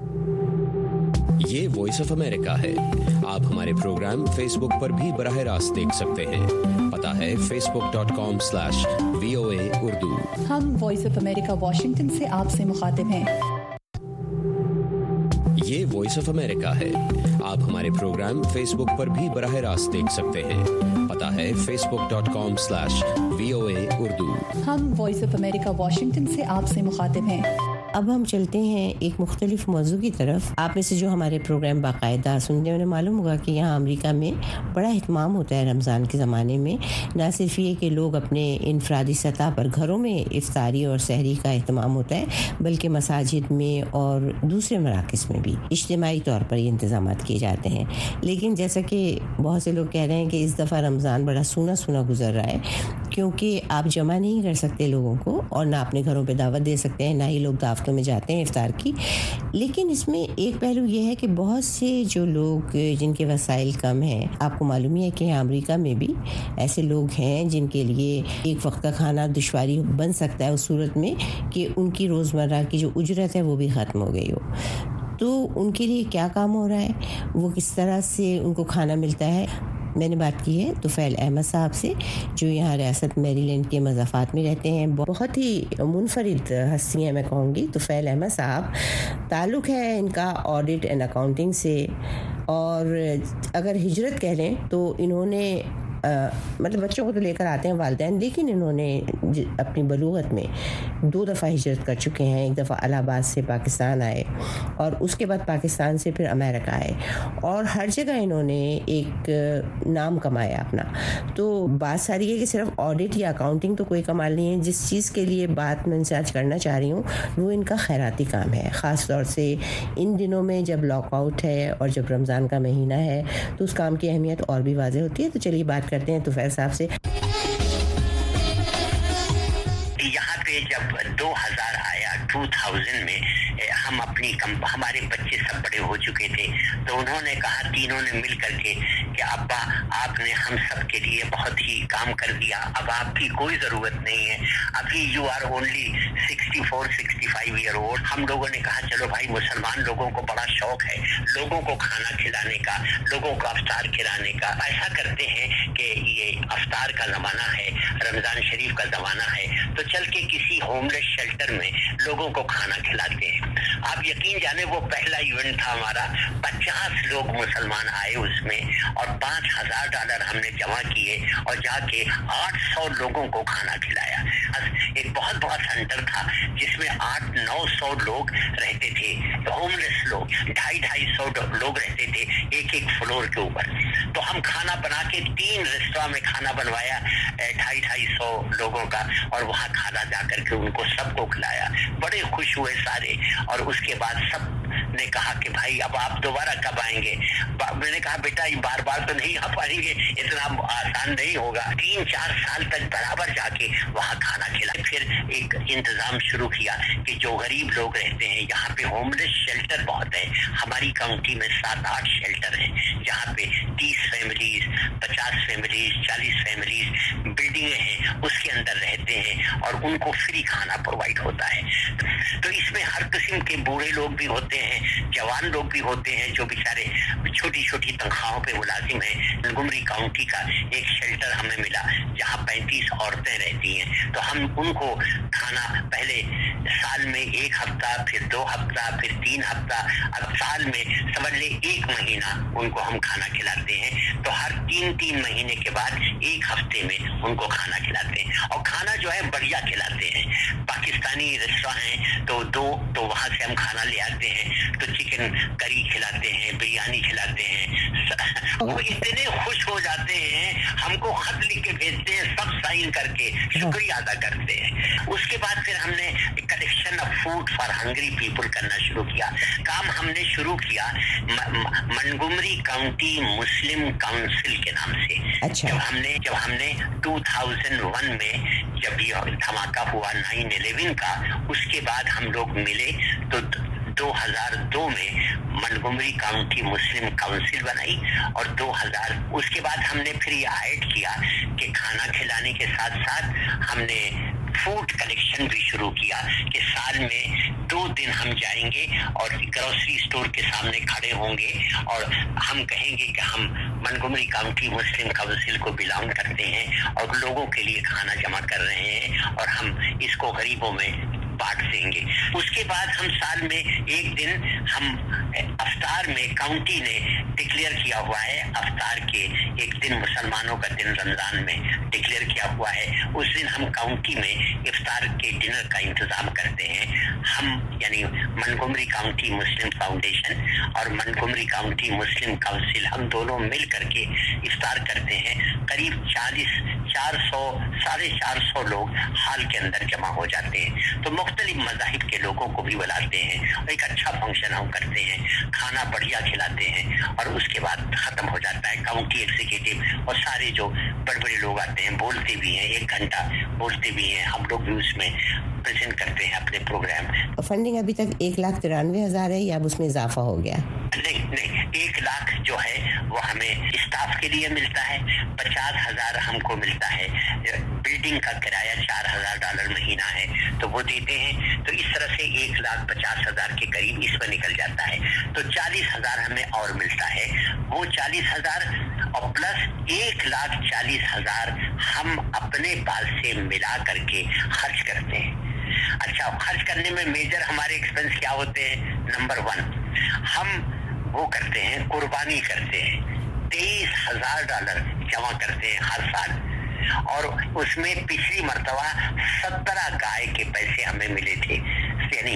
ये वॉइस ऑफ अमेरिका है। आप हमारे प्रोग्राम फेसबुक पर भी बराह रास्त देख सकते हैं। पता है facebook.com/VOA उर्दू। हम वॉइस ऑफ अमेरिका वाशिंगटन से आपसे मुखातिब हैं। ये वॉइस ऑफ अमेरिका है। आप हमारे प्रोग्राम फेसबुक पर भी बराह रास्त देख सकते हैं। पता है facebook.com/VOA उर्दू। हम वॉइस ऑफ अमेरिका वाशिंगटन से आपसे मुखातिब हैं। अब हम चलते हैं एक मुख्तलिफ मौजू की तरफ। आप में से जो हमारे प्रोग्राम बाकायदा सुनते हैं उन्हें मालूम होगा कि यहाँ अमेरिका में बड़ा एहतमाम होता है रमज़ान के ज़माने में। न सिर्फ ये कि लोग अपने इनफरादी सतह पर घरों में इफ्तारी और सहरी का एहतमाम होता है, बल्कि मसाजिद में और दूसरे मराकज़ में भी इज्तिमाई तौर पर ये इंतज़ाम किए जाते हैं। लेकिन जैसा कि बहुत से लोग कह रहे हैं कि इस दफ़ा रमज़ान बड़ा सूना सूना गुजर रहा है, क्योंकि आप जमा नहीं कर सकते लोगों को और ना अपने घरों पे दावत दे सकते हैं, ना ही लोग दावतों में जाते हैं इफ्तार की। लेकिन इसमें एक पहलू ये है कि बहुत से जो लोग जिनके वसाइल कम हैं, आपको मालूम ही है कि अमेरिका में भी ऐसे लोग हैं जिनके लिए एक वक्त का खाना दुश्वारी बन सकता है उस सूरत में कि उनकी रोज़मर्रा की जो उजरत है वो भी ख़त्म हो गई हो। तो उनके लिए क्या काम हो रहा है, वो किस तरह से उनको खाना मिलता है। मैंने बात की है तुफैल अहमद साहब से, जो यहाँ रियासत मैरीलैंड के मज़ाफ़ात में रहते हैं। बहुत ही मुनफरिद हस्ती हैं मैं कहूँगी तुफैल अहमद साहब। ताल्लुक़ है इनका ऑडिट एंड अकाउंटिंग से, और अगर हिजरत कह लें तो इन्होंने मतलब बच्चों को तो लेकर आते हैं वालिदैन, लेकिन इन्होंने अपनी बलूगत में 2 दफ़ा हिजरत कर चुके हैं। एक दफ़ा इलाहाबाद से पाकिस्तान आए और उसके बाद पाकिस्तान से फिर अमेरिका आए, और हर जगह इन्होंने एक नाम कमाया अपना। तो बात सारी है कि सिर्फ ऑडिट या अकाउंटिंग तो कोई कमाल नहीं है। जिस चीज़ के लिए बात मैं इनसे आज करना चाह रही हूँ वो इनका खैराती काम है, ख़ास तौर से इन दिनों में जब लॉकआउट है और जब रमज़ान का महीना है तो उस काम की अहमियत और भी वाज़ेह होती है। तो चलिए बात करते हैं तुफैल साहब से। यहाँ पे जब 2000 आया 2000 में हमारे बच्चे सब बड़े हो चुके थे, तो उन्होंने कहा, तीनों ने मिल करके कि अब्बा आपने हम सब के लिए बहुत ही काम कर दिया, अब आपकी कोई ज़रूरत नहीं है, अभी you are only 64-65 year old. हम लोगों ने कहा चलो भाई, मुसलमान लोगों को बड़ा शौक है लोगों को खाना खिलाने का, लोगों को अफ्तार खिलाने का। ऐसा करते हैं कि ये अफ्तार का ज़माना है, रमज़ान शरीफ का ज़माना है, तो चल के किसी होमलेस शेल्टर में लोगों को खाना खिलाते हैं। आप यकीन जाने वो पहला इवेंट था हमारा, 50 लोग मुसलमान आए उसमें और $5,000 हमने जमा किए और जाके 800 लोगों को खाना खिलाया। एक बहुत बड़ा सेंटर था जिसमें 800-900 लोग रहते थे, होमलेस लोग, 250-250 लोग रहते थे एक फ्लोर के ऊपर। तो हम खाना बना के 3 रेस्टोरेंट में खाना बनवाया 250-250 लोगों का और वहाँ खाना जाकर के उनको सबको खिलाया। बड़े खुश हुए सारे। और उसके बाद सब ने कहा कि भाई अब आप दोबारा कब आएंगे? मैंने कहा बेटा ये बार बार तो नहीं आ पाएंगे, इतना आसान नहीं होगा। 3-4 साल तक बराबर जाके वहाँ खाना खिलाया। फिर एक इंतजाम शुरू किया कि जो गरीब लोग रहते हैं, यहाँ पे होमलेस शेल्टर बहुत है। हमारी काउंटी में 7-8 शेल्टर हैं जहाँ पे 30 फैमिलीज, 50 फैमिलीज, 40 फैमिलीज बिल्डिंगें हैं, उसके अंदर रहते हैं और उनको फ्री खाना प्रोवाइड होता है। तो इसमें हर किस्म के बूढ़े लोग भी होते हैं, जवान लोग भी होते हैं जो बेचारे छोटी छोटी तनख्वाहों पे मुलाजिम हैं। मोंटगोमरी काउंटी का एक शेल्टर हमें मिला जहाँ 35 औरतें रहती हैं। तो हम उनको खाना पहले साल में 1 हफ्ता, फिर 2 हफ्ता, फिर 3 हफ्ता, अब साल में समझ ले 1 महीना उनको हम खाना खिलाते हैं। तो हर 3-3 महीने के बाद 1 हफ्ते में उनको खाना खिलाते हैं और खाना जो है बढ़िया खिलाते हैं। पाकिस्तानी रेस्टोरेंट हैं तो वहाँ से हम खाना ले आते हैं, तो चिकन करी खिलाते हैं, बिरयानी खिलाते हैं। वो इतने खुश हो जाते हैं, हमको खत लिख के भेजते हैं, सब साइन करके शुक्रिया अदा करते हैं। उसके बाद फिर हमने collection of food for hungry people करना शुरू किया। काम हमने शुरू किया मोंटगोमरी काउंटी मुस्लिम काउंसिल के नाम से। अच्छा। जब हमने 2001 में जब ये धमाका हुआ 9/11 का, उसके बाद हम लोग मिले तो 2002 में मोंटगोमरी काउंटी मुस्लिम काउंसिल बनाई और 2000 उसके बाद हमने फिर ये ऐड किया कि खाना खिलाने के साथ साथ हमने फूड कलेक्शन भी शुरू किया कि साल में 2 दिन हम जाएंगे और ग्रोसरी स्टोर के सामने खड़े होंगे और हम कहेंगे कि हम मोंटगोमरी काउंटी मुस्लिम काउंसिल को बिलोंग करते हैं और लोगों के लिए खाना जमा कर रहे हैं और हम इसको गरीबों में बांट देंगे। उसके बाद हम साल में 1 दिन हम अफ्तार में काउंटी ने डिक्लेयर किया हुआ है, अफ्तार के एक दिन मुसलमानों का दिन रमजान में डिक्लेयर किया हुआ है। उस दिन हम काउंटी में इफ्तार के डिनर का इंतजाम करते हैं। हम यानी मोंटगोमरी काउंटी मुस्लिम फाउंडेशन और मोंटगोमरी काउंटी मुस्लिम काउंसिल हम दोनों मिल करके इफ्तार करते हैं। करीब 400 लोग हाल के अंदर जमा हो जाते हैं। तो मुख्तलिफ मज़ाहिब के लोगों को भी बुलाते हैं और एक अच्छा फंक्शन हम करते हैं, खाना बढ़िया खिलाते हैं और उसके बाद खत्म हो जाता है। काउंटी एग्जीक्यूटिव और सारे जो बड़े बड़े लोग आते हैं, बोलते भी हैं, 1 घंटा बोलते भी हैं, हम लोग भी उसमें प्रेजेंट करते हैं अपने प्रोग्राम। फंडिंग अभी तक 1,93,000 है या अब उसमें इजाफा हो गया? नहीं, 1 लाख जो है वो हमें स्टाफ के लिए मिलता है, 50,000 हमको मिलता है। बिल्डिंग का किराया $4,000 महीना है तो वो देते हैं। तो इस तरह से 1,50,000 के करीब इसमें निकल जाता है। तो 40,000 हमें और मिलता है। वो 40,000 और प्लस 1,40,000 हम अपने पास से मिला करके खर्च करते हैं। अच्छा, खर्च करने में मेजर हमारे एक्सपेंस क्या होते हैं? नंबर 1 हम वो करते हैं, कुर्बानी करते हैं। $23,000 जमा करते हैं हर साल और उसमें पिछली मर्तबा 17 गाय के पैसे हमें मिले थे। यानी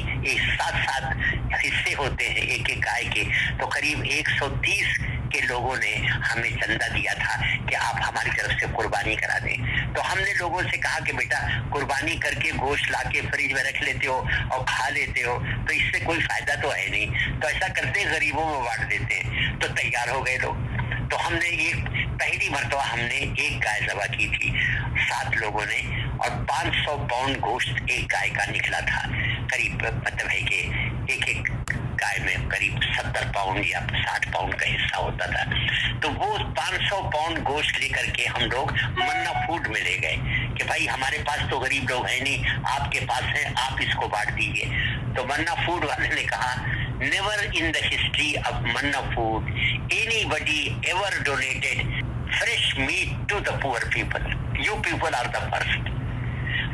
7 हिस्से होते हैं एक गाय के, तो करीब 130 के लोगों ने हमें चंदा दिया था कि आप हमारी तरफ से कुर्बानी करा दें। तो हमने लोगों से कहा कि बेटा कुर्बानी करके गोश्त लाके फ्रिज में रख लेते हो और खा लेते हो तो इससे कोई फायदा तो है नहीं, तो ऐसा करते हैं गरीबों में बांट देते हैं। तो तैयार हो गए लोग। तो हमने पहली मर्तबा हमने 1 गाय ज़बह की थी 7 लोगों ने और 500 पाउंड गोश्त 1 गाय का निकला था। करीब मतलब है कि एक गाय में करीब 70 पाउंड या 60 पाउंड का हिस्सा होता था। तो वो 500 पाउंड गोश्त लेकर के हम लोग मन्ना फूड में ले गए कि भाई हमारे पास तो गरीब लोग हैं नहीं, आपके पास है, आप इसको बांट दीजिए। तो मन्ना फूड वाले ने कहा, never in the history of Manna Food anybody ever donated fresh meat to the poor people. You people are the first.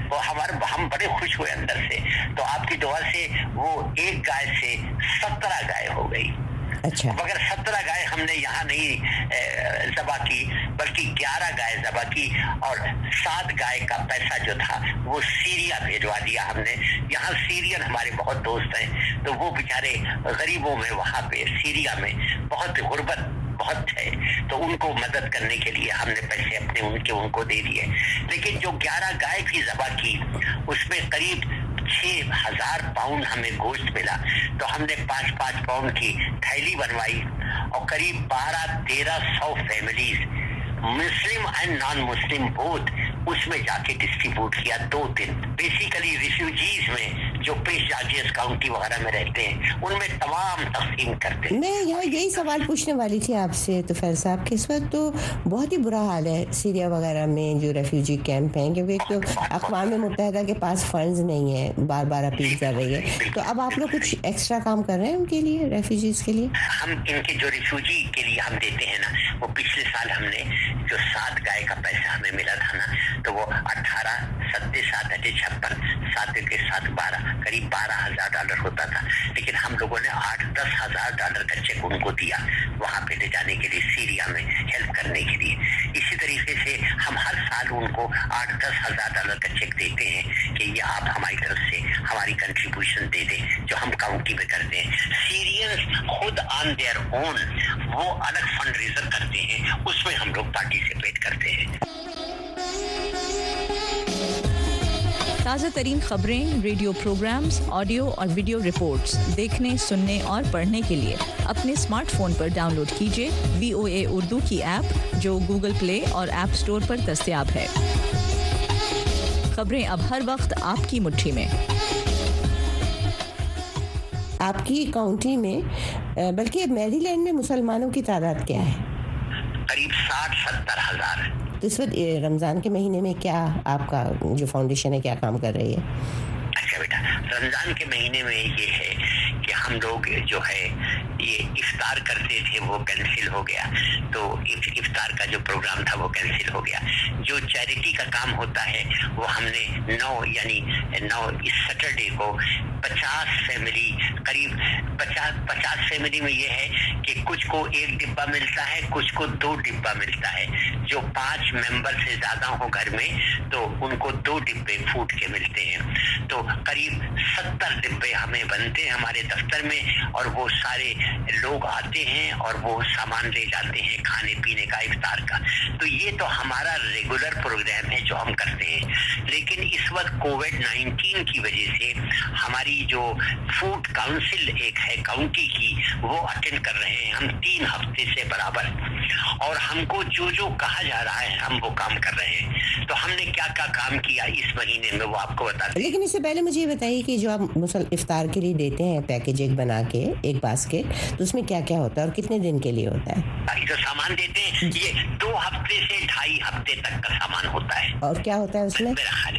वो हम बड़े खुश हुए अंदर से। तो आपकी दुआ से वो एक गाय से 17 गाय हो गई। अच्छा। मगर 17 गाय हमने यहाँ नहीं ज़बा की, बल्कि 11 गाय ज़बा की और 7 गाय का पैसा जो था वो सीरिया भेजवा दिया हमने। यहाँ सीरियन हमारे बहुत दोस्त हैं, तो वो बेचारे गरीबों में वहाँ पे सीरिया में बहुत गुर्बत बहुत है, तो उनको मदद करने के लिए हमने पैसे अपने उनको दे दिए। लेकिन जो 11 गाय की ज़बा की उसमें करीब 6,000 पाउंड हमें गोश्त मिला। तो हमने 5-5 पाउंड की थैली बनवाई और करीब 1200-1300 families Muslim and non Muslim both उसमें जाके डिस्ट्रीब्यूट किया 2 दिन। बेसिकली रिफ्यूजीज में जो प्रिंस जॉर्जियस काउंटी वगैरह में रहते हैं उनमें तमाम तकसीम करते हैं। मैं यहाँ यही सवाल पूछने वाली थी आपसे तो फैज साहब कि इस वक्त तो बहुत ही बुरा हाल है सीरिया वगैरह में जो रेफ्यूजी कैंप हैं, क्योंकि एक तो अक़वाम मुत्तहिदा के पास फंड्स नहीं है, बार बार अपील कर रही है। तो अब आप लोग कुछ एक्स्ट्रा काम कर रहे हैं उनके लिए, रेफ्यूजीज के लिए? हम इनके जो रिफ्यूजी के लिए हम देते हैं ना, वो पिछले साल हमने जो 7 गाय का पैसा हमें मिला था ना, तो वो 18, 7, 7, 56, 7 के 7, 12, करीब $12,000 होता था। लेकिन हम लोगों ने $8-10 हज़ार का चेक उनको दिया वहाँ पे ले जाने के लिए, सीरिया में हेल्प करने के लिए। इसी तरीके से हम हर साल उनको $8-10 हज़ार का चेक देते हैं कि ये आप हमारी तरफ से हमारी कंट्रीब्यूशन दे दें जो हम काउंटी में करते हैं। सीरियंस खुद ऑन देयर ओन वो अलग फंड रेजर करते हैं, उसमें हम लोग पार्टिसिपेट करते हैं। ताज़ा तरीन खबरें, रेडियो प्रोग्राम्स, ऑडियो और वीडियो रिपोर्ट्स देखने, सुनने और पढ़ने के लिए अपने स्मार्टफोन पर डाउनलोड कीजिए VOA उर्दू की ऐप जो गूगल प्ले और ऐप स्टोर पर दस्तयाब है। खबरें अब हर वक्त आपकी मुट्ठी में। आपकी काउंटी में, बल्कि मैरीलैंड में मुसलमानों की तादाद क्या है? करीब 60-70 हज़ार। तो इस वक्त रमज़ान के महीने में क्या आपका जो फाउंडेशन है क्या काम कर रही है? अच्छा बेटा, रमज़ान के महीने में ये है कि हम लोग जो है ये इफ्तार करते थे वो कैंसिल हो गया। तो इफ्तार का जो प्रोग्राम था वो कैंसिल हो गया। जो चैरिटी का काम होता है वो हमने 9 इस सैटरडे को 50 फैमिली, करीब 50 फैमिली में ये है कि कुछ को 1 डिब्बा मिलता है, कुछ को 2 डिब्बा मिलता है। जो 5 मेंबर से ज्यादा हो घर में तो उनको 2 डिब्बे फूड के मिलते हैं। तो करीब 70 डिब्बे हमें बनते हैं हमारे दफ्तर में, और वो सारे लोग आते हैं और वो सामान ले जाते हैं खाने पीने का, इफ्तार का। तो ये तो हमारा रेगुलर प्रोग्राम है जो हम करते हैं। लेकिन इस वक्त कोविड-19 की वजह से हमारी जो फूड काउंसिल एक है काउंटी की, वो अटेंड कर रहे हैं हम 3 हफ्ते से बराबर, और हमको जो कहा जा रहा है हम वो काम कर रहे हैं। तो हमने क्या क्या काम किया इस महीने में वो आपको बताते हैं। लेकिन इससे पहले मुझे ये बताइए कि जो आप इफ्तार के लिए देते हैं पैकेज एक बना के, एक बास्केट, तो उसमें क्या क्या होता है और कितने दिन के लिए होता है? जो सामान देते हैं ये 2 हफ्ते से 2.5 हफ्ते तक का सामान होता है। और क्या होता है उसमें?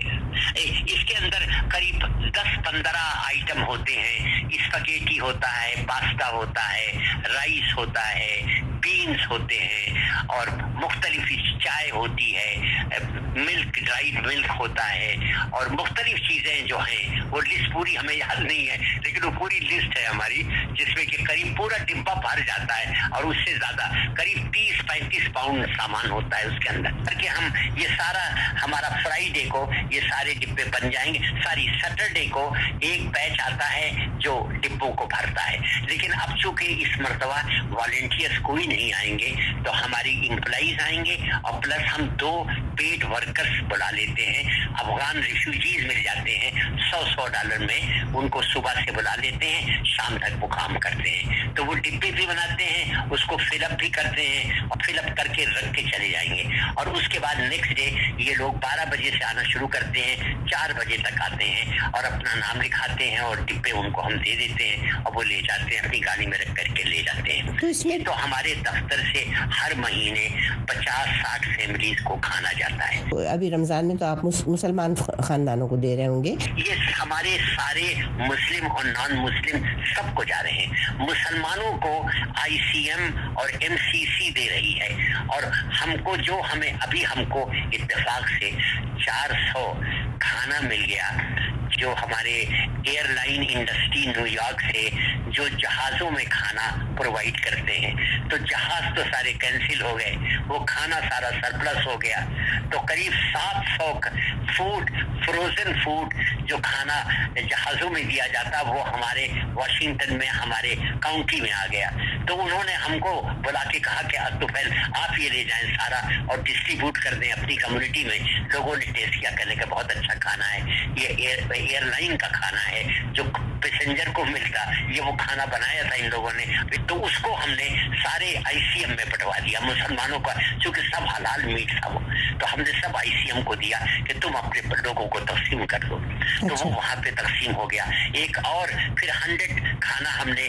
इसके अंदर करीब 10-15 आइटम होते हैं। स्पैगेटी होता है, पास्ता होता है, राइस होता है, बीन्स होते हैं, और मुख्तलिफ चाय होती है, मिल्क, ड्राइड मिल्क होता है, और मुख्तलिफ चीजें जो हैं वो लिस्ट पूरी हमें याद नहीं है, लेकिन वो पूरी लिस्ट है हमारी, जिसमें कि करीब पूरा डिब्बा भर जाता है और उससे ज्यादा करीब 30-35 पाउंड सामान होता है उसके अंदर। करके हम ये सारा हमारा फ्राइडे को ये सारे डिब्बे बन जाएंगे। सारी सैटरडे को एक बैच आता है जो डिब्बों को भरता है। लेकिन अब चूंकि इस मर्तबा वॉलंटियर्स कोई नहीं आएंगे तो हमारी एम्प्लॉइज आएंगे, और प्लस हम 2 पेड वर्कर्स बुला लेते हैं। अफगान रिफ्यूजीज मिल जाते हैं $100 में, उनको सुबह से बुला लेते हैं, शाम तक वो काम करते हैं। तो वो डिब्बे भी बनाते हैं, उसको फिलअप भी करते हैं, और फिलअप करके रख के चले जाएंगे। और उसके बाद नेक्स्ट डे ये लोग 12 बजे से आना शुरू करते हैं, 4 बजे तक आते हैं और अपना नाम लिखाते हैं, और डिब्बे उनको हम दे देते हैं, और वो ले जाते हैं, अपनी गाड़ी में रख करके ले जाते हैं। तो इसमें तो हमारे दफ्तर से हर महीने 50-60 फैमिलीज को खाना जाता है। अभी रमजान में तो आप मुसलमान खानदानों को दे रहे होंगे? ये हमारे सारे मुस्लिम और नॉन मुस्लिम सबको जा रहे हैं। मुसलमानों को ICM और MCC दे रही है, और हमको जो हमें अभी हमको इत्तेफाक से 400 खाना मिल गया, जो हमारे एयरलाइन इंडस्ट्री न्यूयॉर्क से जो जहाजों में खाना प्रोवाइड करते हैं, तो जहाज तो सारे कैंसिल हो गए, वो खाना सारा सरप्लस हो गया। तो करीब 700 फूड, फ्रोजन फूड जो खाना जहाजों में दिया जाता, वो हमारे वाशिंगटन में हमारे काउंटी में आ गया। तो उन्होंने हमको बुला के कहा कि तुफैल आप ये ले जाएं सारा और डिस्ट्रीब्यूट कर दें अपनी कम्युनिटी में। लोगों ने टेस्ट किया, कहने का बहुत अच्छा खाना है, ये एयरलाइन का खाना है जो पैसेंजर को मिलता, ये वो खाना बनाया था इन लोगों ने। तो उसको हमने सारे ICM में बंटवा दिया मुसलमानों का, क्योंकि सब हलाल मीट था वो, तो हमने सब ICM को दिया कि तुम अपने लोगों को तकसीम कर दो। तो वो वहाँ पे तकसीम हो गया। एक और फिर 100 खाना हमने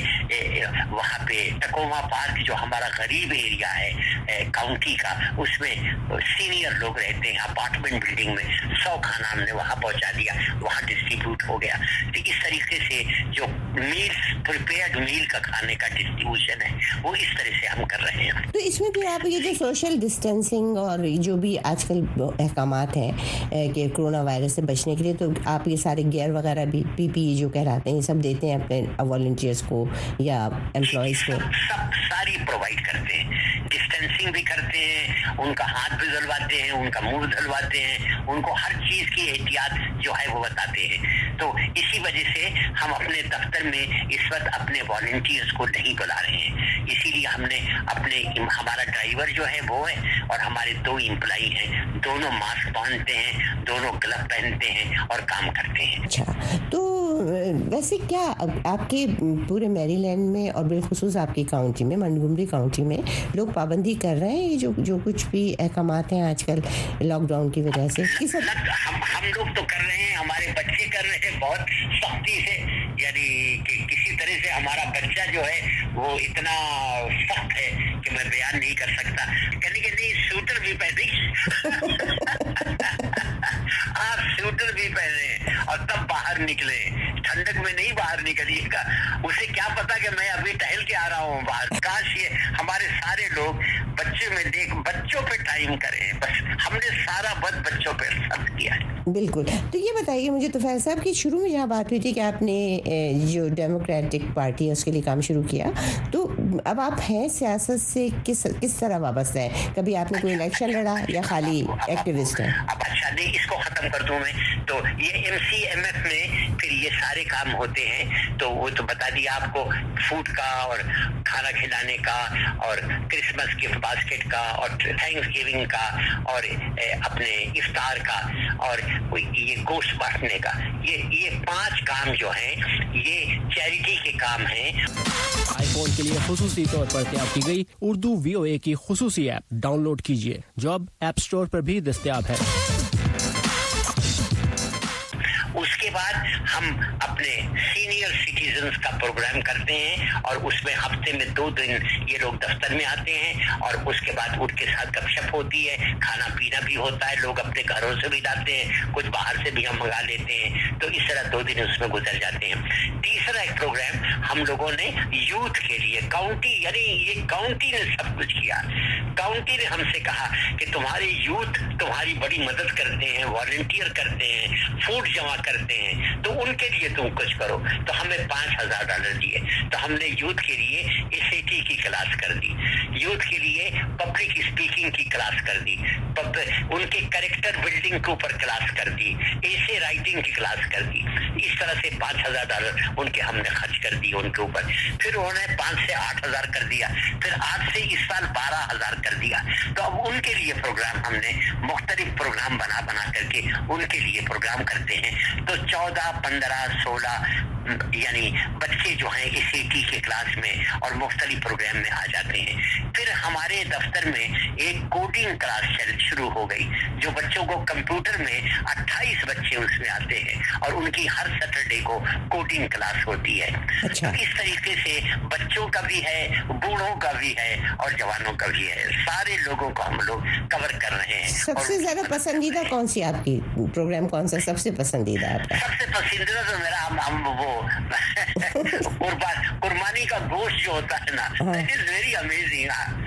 वहाँ पे टकोमा पार्क जो हमारा गरीब एरिया है काउंटी का, उसमें सीनियर लोग रहते हैं अपार्टमेंट बिल्डिंग में, 100 खाना हमने वहाँ पहुँचा दिया, वहाँ डिस्ट्रीब्यूट हो गया। तो इस तरीके से जो मील्स, प्रिपेयर्ड मील का खाने का डिस्ट्रीब्यूशन है, वो इस तरह से हम कर रहे हैं। तो इसमें भी आप ये जो सोशल डिस्टेंसिंग और जो भी आजकल अहकामात हैं कि कोरोना वायरस से बचने के लिए, तो आप ये सारे गियर वगैरह भी PPE जो कहलाते हैं, ये सब देते हैं अपने वॉलंटियर्स को या एम्प्लॉइज को? सब सारी प्रोवाइड करते हैं, डिस्टेंसिंग भी करते हैं, उनका हाथ भी धुलवाते हैं, उनका मुंह धुलवाते हैं, उनको हर चीज की एहतियात जो है वो बताते हैं। तो इसी वजह से हम अपने दफ्तर में इस वक्त अपने वॉलंटियर्स को नहीं बुला रहे हैं, इसीलिए हमने हमारा ड्राइवर जो है वो है और हमारे 2 एम्प्लॉई हैं, दोनों मास्क पहनते हैं, दोनों ग्लव पहनते हैं और काम करते हैं। अच्छा, तो वैसे क्या आपके पूरे मैरीलैंड में और बिलखुसूस आपकी काउंटी में, मंटगोमरी काउंटी में, लोग पाबंदी कर रहे हैं जो कुछ भी अहकामात हैं आजकल लॉकडाउन की वजह से? हम लोग तो कर रहे हैं, हमारे बच्चे कर रहे हैं बहुत सख्ती से, यानी कि किसी तरह से हमारा बच्चा जो है वो इतना सख्त है कि मैं बयान नहीं कर सकता। कहने के नहीं, स्वेटर भी पहने आप स्वेटर भी पहने और तब बाहर निकले, ठंडक में नहीं बाहर निकलिएगा। उसे क्या पता कि मैं अभी टहल के आ रहा हूँ बाहर। काश ये हमारे सारे लोग बच्चों पे टाइम करें, बस हमने सारा बच्चों पे सर्व किया है। बिल्कुल। तो ये बताइए मुझे तुफैल साहब कि शुरू में जहाँ बात हुई थी कि आपने जो डेमोक्रेटिक पार्टी है उसके लिए काम शुरू किया, तो अब आप हैं सियासत से किस तरह वाबस्ता है? कभी आपने कोई इलेक्शन लड़ा या खाली एक्टिविस्ट हैं? अब अच्छा नहीं, इसको खत्म कर दूं मैं। तो ये MCMF में फिर ये सारे काम होते हैं, तो वो तो बता दिया आपको, फूड का और खाना खिलाने का और क्रिसमस गिफ्ट बास्केट का और थैंक्स गिविंग का और अपने इफ्तार का और ये गोश्त बांटने का, ये 5 काम जो हैं ये चैरिटी के काम हैं। आईफोन के लिए खुसूसी तौर पर तैयार की गई उर्दू VOA की खुसूसी ऐप डाउनलोड कीजिए, जो अब ऐप स्टोर पर भी दस्तयाब है। उसके बाद हम अपने सीनियर सिटीजन्स का प्रोग्राम करते हैं और उसमें हफ्ते में 2 दिन ये लोग दफ्तर में आते हैं और उसके बाद उनके साथ गपशप होती है, खाना पीना भी होता है, लोग अपने घरों से भी लाते हैं, कुछ बाहर से भी हम मंगा लेते हैं। तो इस तरह 2 दिन उसमें गुजर जाते हैं। तीसरा एक प्रोग्राम हम लोगों ने यूथ के लिए, काउंटी यानी ये काउंटी ने सब कुछ किया। काउंटी ने हमसे कहा कि तुम्हारे यूथ तुम्हारी बड़ी मदद करते हैं, वॉलंटियर करते हैं, फूड जमा करते हैं, तो उनके लिए तुम कुछ करो। तो हमें $5,000 दिए। तो हमने यूथ के लिए SAT की क्लास कर दी, यूथ के लिए पब्लिक स्पीकिंग की क्लास कर दी, उनके कैरेक्टर बिल्डिंग के ऊपर क्लास कर दी, ऐसे राइटिंग की क्लास कर दी। इस तरह से $5,000 उनके हमने खर्च कर दिए उनके ऊपर। फिर उन्होंने 5 से 8,000 कर दिया, फिर 8 से इस साल 12,000 कर दिया। तो अब उनके लिए प्रोग्राम हमने मुख्तलिफ प्रोग्राम बना करके उनके लिए प्रोग्राम करते हैं। तो 14, 15, 16 यानी बच्चे जो हैं SAT के क्लास में और मुख्तलिफ प्रोग्राम में आ जाते हैं। फिर हमारे दफ्तर में एक कोडिंग क्लास शुरू हो गई, जो बच्चों को कंप्यूटर में 28 बच्चे उसमें आते हैं और उनकी हर सैटरडे को कोडिंग क्लास होती है। अच्छा। तो इस तरीके से बच्चों का भी है, बूढ़ों का भी है और जवानों का भी है, सारे लोगों को हम लोग कवर कर रहे हैं। सबसे ज्यादा पसंदीदा कौन सी आपकी प्रोग्राम, कौन सा सबसे पसंदीदा आपका? सबसे पसंदीदा तो मेरा हम वो कुर्बानी का गोश्त जो होता है ना, दैट इज वेरी अमेजिंग।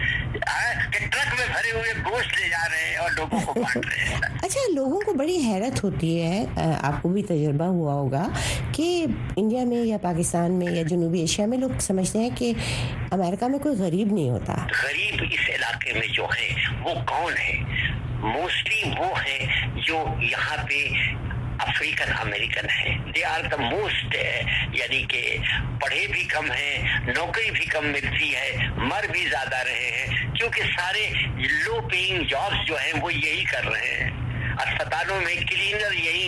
कि ट्रक में भरे हुए गोश्त ले जा रहे हैं और लोगों को बांट रहे हैं। अच्छा, लोगों को बड़ी हैरत होती है, आपको भी तजुर्बा हुआ होगा कि इंडिया में या पाकिस्तान में या जनूबी एशिया में लोग समझते हैं कि अमेरिका में कोई गरीब नहीं होता। गरीब इस इलाके में जो है वो कौन है? मोस्टली वो है जो यहाँ पे अफ्रीकन अमेरिकन है। दे आर द मोस्ट, यानी कि पढ़े भी कम हैं, नौकरी भी कम मिलती है, मर भी ज्यादा रहे हैं, क्योंकि सारे लो पेइंग जॉब्स जो हैं वो यही कर रहे हैं। अस्पतालों में क्लीनर यही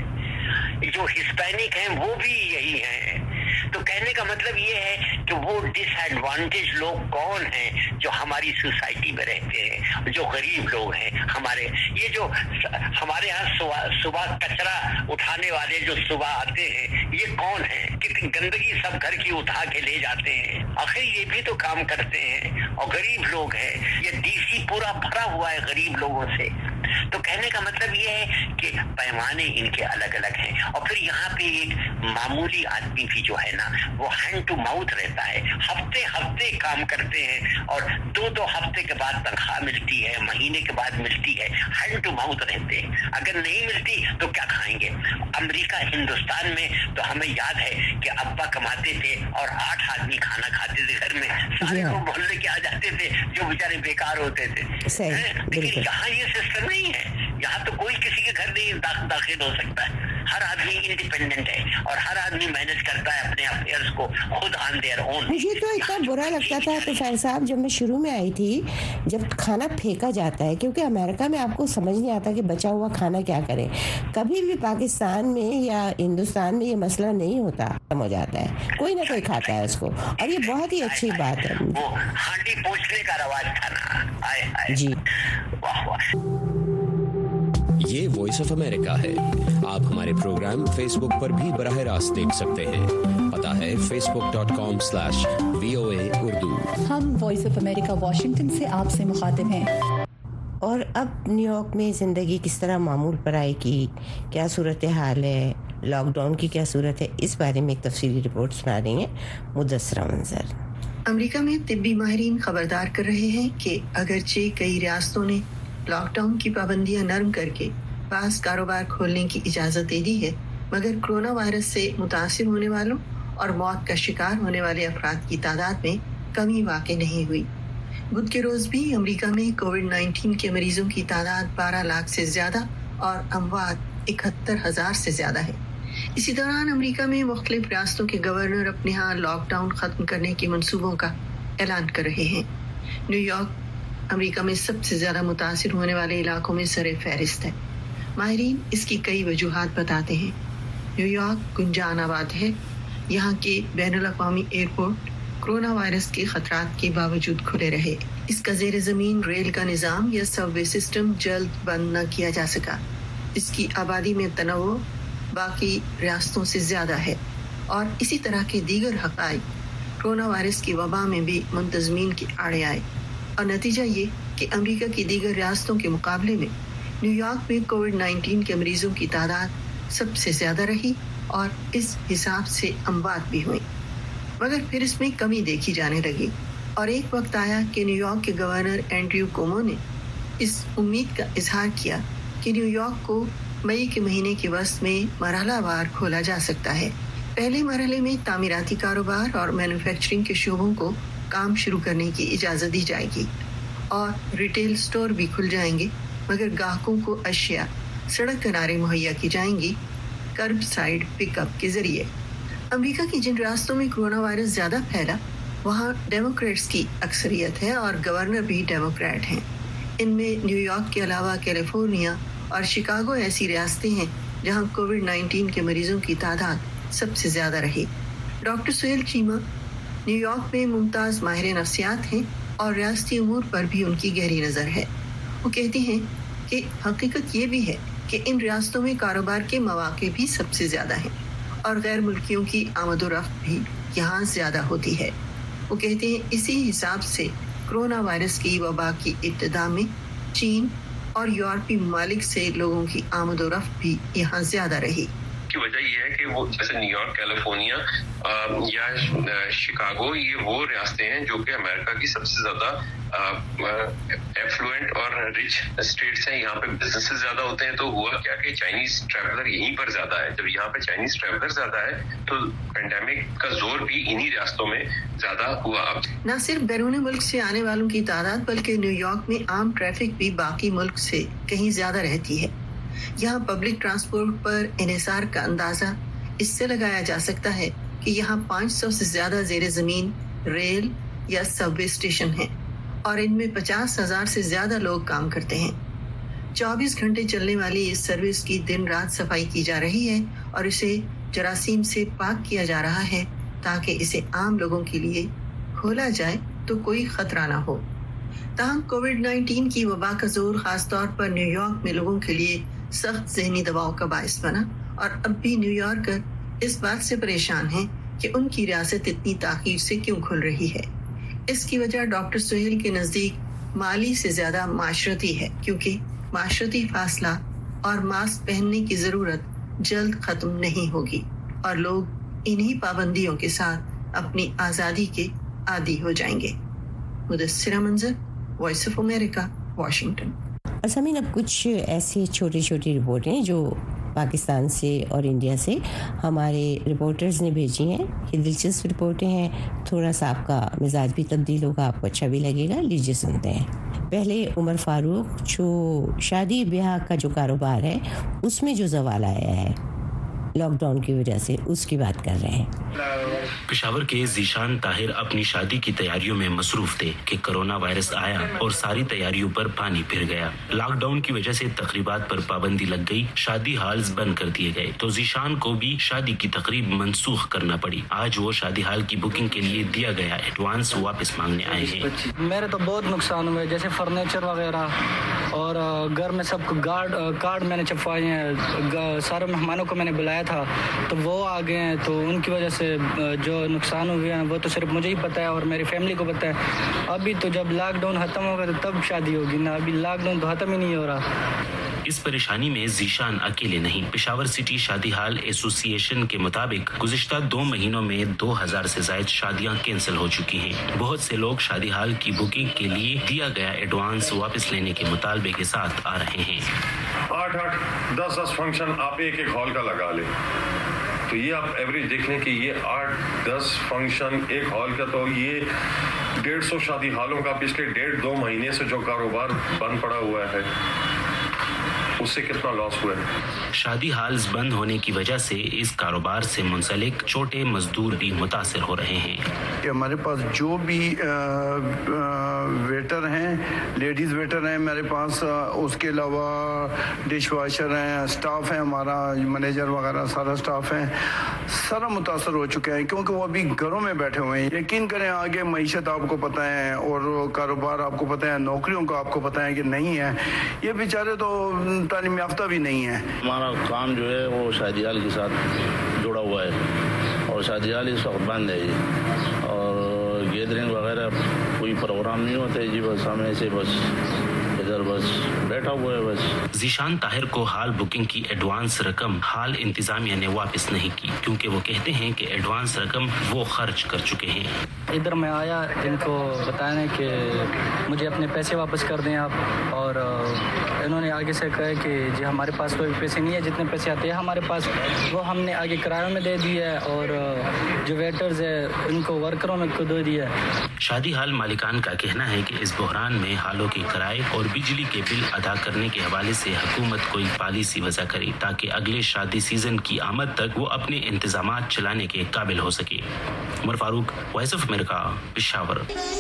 हैं, जो हिस्पैनिक हैं वो भी यही हैं। तो कहने का मतलब ये है कि वो डिसएडवांटेज लोग कौन हैं जो हमारी सोसाइटी में रहते हैं, जो गरीब लोग हैं हमारे। ये जो हमारे यहाँ सुबह कचरा उठाने वाले जो सुबह आते हैं, ये कौन है? कितनी गंदगी सब घर की उठा के ले जाते हैं। आखिर ये भी तो काम करते हैं और गरीब लोग हैं। ये डीसी पूरा भरा हुआ है गरीब लोगों से। तो कहने का मतलब ये है कि पैमाने इनके अलग अलग हैं। और फिर यहाँ पे एक मामूली आदमी भी जो है ना, वो हैंड टू माउथ रहता है। हफ्ते हफ्ते काम करते हैं और दो हफ्ते के बाद तनख्वाह मिलती है, महीने के बाद मिलती है। हैंड टू माउथ रहते हैं। अगर नहीं मिलती तो क्या खाएंगे? अमेरिका हिंदुस्तान में तो हमें याद है कि अब्बा कमाते थे और 8 आदमी खाना खाते थे घर में, सारे लोग मोहल्ले के आ जाते थे जो बेचारे बेकार होते थे। लेकिन यहाँ ये सिस्टम नहीं है। यहाँ तो कोई किसी के घर नहीं दाखिल हो सकता है। हर आदमी इंडिपेंडेंट है और हर आदमी मैनेज करता है अपने अफेयर्स को खुद ऑन देयर ओन। मुझे तो इतना बुरा लगता था तुफैल साहब, जब मैं शुरू में आई थी, जब खाना फेंका जाता है, क्योंकि अमेरिका में आपको समझ नहीं आता कि बचा हुआ खाना क्या करें। कभी भी पाकिस्तान में या हिंदुस्तान में ये मसला नहीं होता, खत्म हो जाता है, कोई ना कोई खाता है उसको, और ये बहुत ही अच्छी बात है। वो हांडी पोंछने का रवाज था ना। आए जी, वाह वाह। ये वॉइस ऑफ अमेरिका है। आप हमारे प्रोग्राम फेसबुक पर भी बराह रास्त देख सकते हैं। पता है facebook.com/VOA उर्दू। हम वॉइस ऑफ अमेरिका वाशिंगटन से आपसे मुखातिब हैं। और अब न्यूयॉर्क में ज़िंदगी किस तरह मामूल पर आएगी, क्या सूरत हाल है, लॉकडाउन की क्या सूरत है, इस बारे में एक तफसीली रिपोर्ट सुना रही हैं मुदस्सरा मंजर। अमेरिका में तिब्बी माहिरीन खबरदार कर रहे हैं कि अगरचे कई रियासतों ने लॉकडाउन की पाबंदियां नरम करके बाज़ कारोबार खोलने की इजाज़त दे दी है, मगर कोरोना वायरस से मुतासिर होने वालों और मौत का शिकार होने वाले अफराद की तादाद में कमी वाक़ई नहीं हुई। बुध के रोज़ भी अमेरिका में कोविड-19 के मरीजों की तादाद 12 लाख से ज़्यादा और अमवात 71,000 से ज़्यादा है। इसी दौरान अमेरिका में मुख्तलिफ रियासतों के गवर्नर अपने यहाँ लॉकडाउन ख़त्म करने के मंसूबों का ऐलान कर रहे हैं। न्यूयॉर्क अमेरिका में सबसे ज़्यादा मुतासिर होने वाले इलाकों में सरे फहरिस्त है। माहिरीन इसकी कई वजूहात बताते हैं। न्यूयॉर्क गुंजान आबाद है। यहाँ के बैनुल अक़वामी एयरपोर्ट कोरोना वायरस के खतरात के बावजूद खुले रहे। इसका ज़ेर ज़मीन रेल का निज़ाम या सबवे सिस्टम जल्द बंद न किया जा सका। इसकी आबादी में तनव्वुर बाकी रियासतों से ज़्यादा है और इसी तरह के दीगर हक़ाइक़ कोरोना वायरस की वबा में भी मुंतज़मीन के आड़े आए और नतीजा ये कि अमेरिका की दीगर रियासतों के मुकाबले में न्यूयॉर्क में कोविड-19 के मरीजों की तादाद सबसे ज़्यादा रही और इस हिसाब से अमवात भी हुई, मगर फिर इसमें कमी देखी जाने लगी और एक वक्त आया कि न्यूयॉर्क के गवर्नर एंड्रयू कुओमो ने इस उम्मीद का इजहार किया कि न्यूयॉर्क को मई के महीने के वस्त में मरहलावार खोला जा सकता है। पहले मरहले में तामीराती कारोबार और मैन्युफैक्चरिंग के शोबों को काम शुरू करने की इजाज़त दी जाएगी और रिटेल स्टोर भी खुल जाएंगे, मगर ग्राहकों को अशिया सड़क किनारे मुहैया की जाएंगी कर्ब साइड पिकअप के जरिए। अमेरिका की जिन रियासतों में कोरोना वायरस ज़्यादा फैला वहाँ डेमोक्रेट्स की अक्सरियत है और गवर्नर भी डेमोक्रेट हैं। इनमें न्यूयॉर्क के अलावा कैलिफोर्निया और शिकागो ऐसी रियासतें हैं जहाँ कोविड-19 के मरीजों की तादाद सबसे ज़्यादा रही। डॉक्टर सुहेल चीमा न्यूयॉर्क में मुमताज़ माहिर नफ्सियात हैं और रियासती उमूर पर भी उनकी गहरी नज़र है। वो कहते हैं कि हकीकत ये भी है कि इन रियासतों में कारोबार के मौके भी सबसे ज़्यादा हैं और गैर मुल्कियों की आमदोरफ्त भी यहाँ ज़्यादा होती है। वो कहते हैं इसी हिसाब से कोरोना वायरस की वबा की इब्तिदा में चीन और यूरोपीय ममालिक से लोगों की आमदोरफ्त भी यहाँ ज़्यादा रही। کی وجہ یہ ہے کہ وہ جیسے نیو یارک، کیلیفورنیا یا شکاگو، یہ وہ ریاستیں ہیں جو کہ امریکہ کی سب سے زیادہ ایفلوئنٹ اور رچ اسٹیٹس ہیں. یہاں پہ بزنسز زیادہ ہوتے ہیں. تو ہوا کیا کہ چائنیز ٹریولر یہیں پر زیادہ ہے. جب یہاں پہ چائنیز ٹریولر زیادہ ہے تو پینڈیمک کا زور بھی انہی ریاستوں میں زیادہ ہوا. نہ صرف بیرون ملک سے آنے والوں کی تعداد بلکہ نیو یارک میں عام ٹریفک بھی باقی ملک سے کہیں زیادہ رہتی ہے. یہاں پبلک ٹرانسپورٹ پر انحصار کا اندازہ اس سے لگایا جا سکتا ہے کہ یہاں 500 سے زیادہ زیر زمین ریل یا سب وے اسٹیشن ہیں اور ان میں 50,000 سے زیادہ لوگ کام کرتے ہیں. 24 گھنٹے چلنے والی اس سروس کی دن رات صفائی کی جا رہی ہے اور اسے جراثیم سے پاک کیا جا رہا ہے تاکہ اسے عام لوگوں کے لیے کھولا جائے تو کوئی خطرہ نہ ہو. تاہم کووڈ-19 کی وبا کا زور خاص طور پر نیو یارک میں لوگوں کے لیے سخت ذہنی دباؤ کا باعث بنا اور اب بھی نیو یارکر اس بات سے پریشان ہیں کہ ان کی ریاست اتنی تاخیر سے کیوں کھل رہی ہے. اس کی وجہ ڈاکٹر سہیل کے نزدیک مالی سے زیادہ معاشرتی ہے، کیونکہ معاشرتی فاصلہ اور ماسک پہننے کی ضرورت جلد ختم نہیں ہوگی اور لوگ انہی پابندیوں کے ساتھ اپنی آزادی کے عادی ہو جائیں گے. مدثرہ منظر، وائس آف امریکہ، واشنگٹن. سامعین، اب کچھ ایسی چھوٹی چھوٹی رپورٹیں جو پاکستان سے اور انڈیا سے ہمارے رپورٹرز نے بھیجی ہیں. یہ دلچسپ رپورٹیں ہیں. تھوڑا سا آپ کا مزاج بھی تبدیل ہوگا، آپ کو اچھا بھی لگے گا. لیجیے سنتے ہیں. پہلے عمر فاروق جو شادی بیاہ کا جو کاروبار ہے اس میں جو زوال آیا ہے لاک ڈاؤن کی وجہ سے، اس کی بات کر رہے ہیں. پشاور کے ذیشان طاہر اپنی شادی کی تیاریوں میں مصروف تھے کہ کرونا وائرس آیا اور ساری تیاریوں پر پانی پھر گیا. لاک ڈاؤن کی وجہ سے تقریبات پر پابندی لگ گئی، شادی ہالز بند کر دیے گئے تو ذیشان کو بھی شادی کی تقریب منسوخ کرنا پڑی. آج وہ شادی ہال کی بکنگ کے لیے دیا گیا ایڈوانس واپس مانگنے آئے ہیں. میرے تو بہت نقصان ہوئے، جیسے فرنیچر وغیرہ اور گھر میں سب کو کارڈ میں نے چھپوائے ہیں. سارے مہمانوں کو میں نے بلایا تھا تو وہ آ گئے ہیں، تو ان کی وجہ سے جو نقصان ہوئے ہیں وہ تو صرف مجھے ہی پتہ ہے اور میری فیملی کو پتہ ہے. ابھی تو جب لاک ڈاؤن ختم ہوگا تو تب شادی ہوگی نا، ابھی لاک ڈاؤن تو ختم ہی نہیں ہو رہا. اس پریشانی میں ذیشان اکیلے نہیں. پشاور سٹی شادی ہال ایسوسی ایشن کے مطابق گزشتہ 2 مہینوں میں 2000 سے زائد شادیاں کینسل ہو چکی ہیں. بہت سے لوگ شادی ہال کی بکنگ کے لیے دیا گیا ایڈوانس واپس لینے کے مطالبے کے ساتھ آ رہے ہیں. 8-8 10-10 فنکشن آپ ایک ہال کا لگا لیں تو یہ آپ ایوریج دیکھ لیں کہ یہ 8-10 فنکشن ایک ہال کا، تو یہ 150 شادی ہالوں کا پچھلے 1.5-2 مہینے سے جو کاروبار بند پڑا ہوا ہے اس سے کتنا لاس ہوا ہے. شادی ہالز بند ہونے کی وجہ سے اس کاروبار سے منسلک چھوٹے مزدور بھی متاثر ہو رہے ہیں. کہ ہمارے پاس جو بھی ویٹر ہیں، لیڈیز ویٹر ہیں میرے پاس، اس کے علاوہ ڈش واشر ہیں، سٹاف ہے ہمارا، مینیجر وغیرہ سارا سٹاف ہے، سارا متاثر ہو چکے ہیں کیونکہ وہ ابھی گھروں میں بیٹھے ہوئے ہیں. یقین کریں آگے معیشت آپ کو پتہ ہے اور کاروبار آپ کو پتہ ہے، نوکریوں کا آپ کو پتہ ہے کہ نہیں ہے. یہ بیچارے تو تعلیم یافتہ بھی نہیں ہے. ہمارا کام جو ہے وہ شادی ہال کے ساتھ جڑا ہوا ہے اور شادی ہال اس وقت بند ہے جی، اور گیدرنگ وغیرہ کوئی پروگرام نہیں ہوتے جی. بس ہم ایسے بس ادھر بس بیٹھا ہوا ہے بس. ذیشان طاہر کو ہال بکنگ کی ایڈوانس رقم ہال انتظامیہ نے واپس نہیں کی کیونکہ وہ کہتے ہیں کہ ایڈوانس رقم وہ خرچ کر چکے ہیں. ادھر میں آیا ان کو بتانے کہ مجھے اپنے پیسے واپس کر دیں آپ، اور انہوں نے آگے سے کہا کہ جی ہمارے پاس کوئی پیسے نہیں ہے، جتنے پیسے آتے ہیں ہمارے پاس وہ ہم نے آگے کرایوں میں دے دی ہے اور جو ویٹرز ہے ان کو ورکروں میں کو دے دیا ہے. شادی ہال مالکان کا کہنا ہے کہ اس بحران میں ہالوں کے کرائے اور بجلی کے بل ادا کرنے کے حوالے سے حکومت کوئی پالیسی وضع کرے تاکہ اگلے شادی سیزن کی آمد تک وہ اپنے انتظامات چلانے کے قابل ہو سکے. Umar Farooq, Voice of America, Peshawar.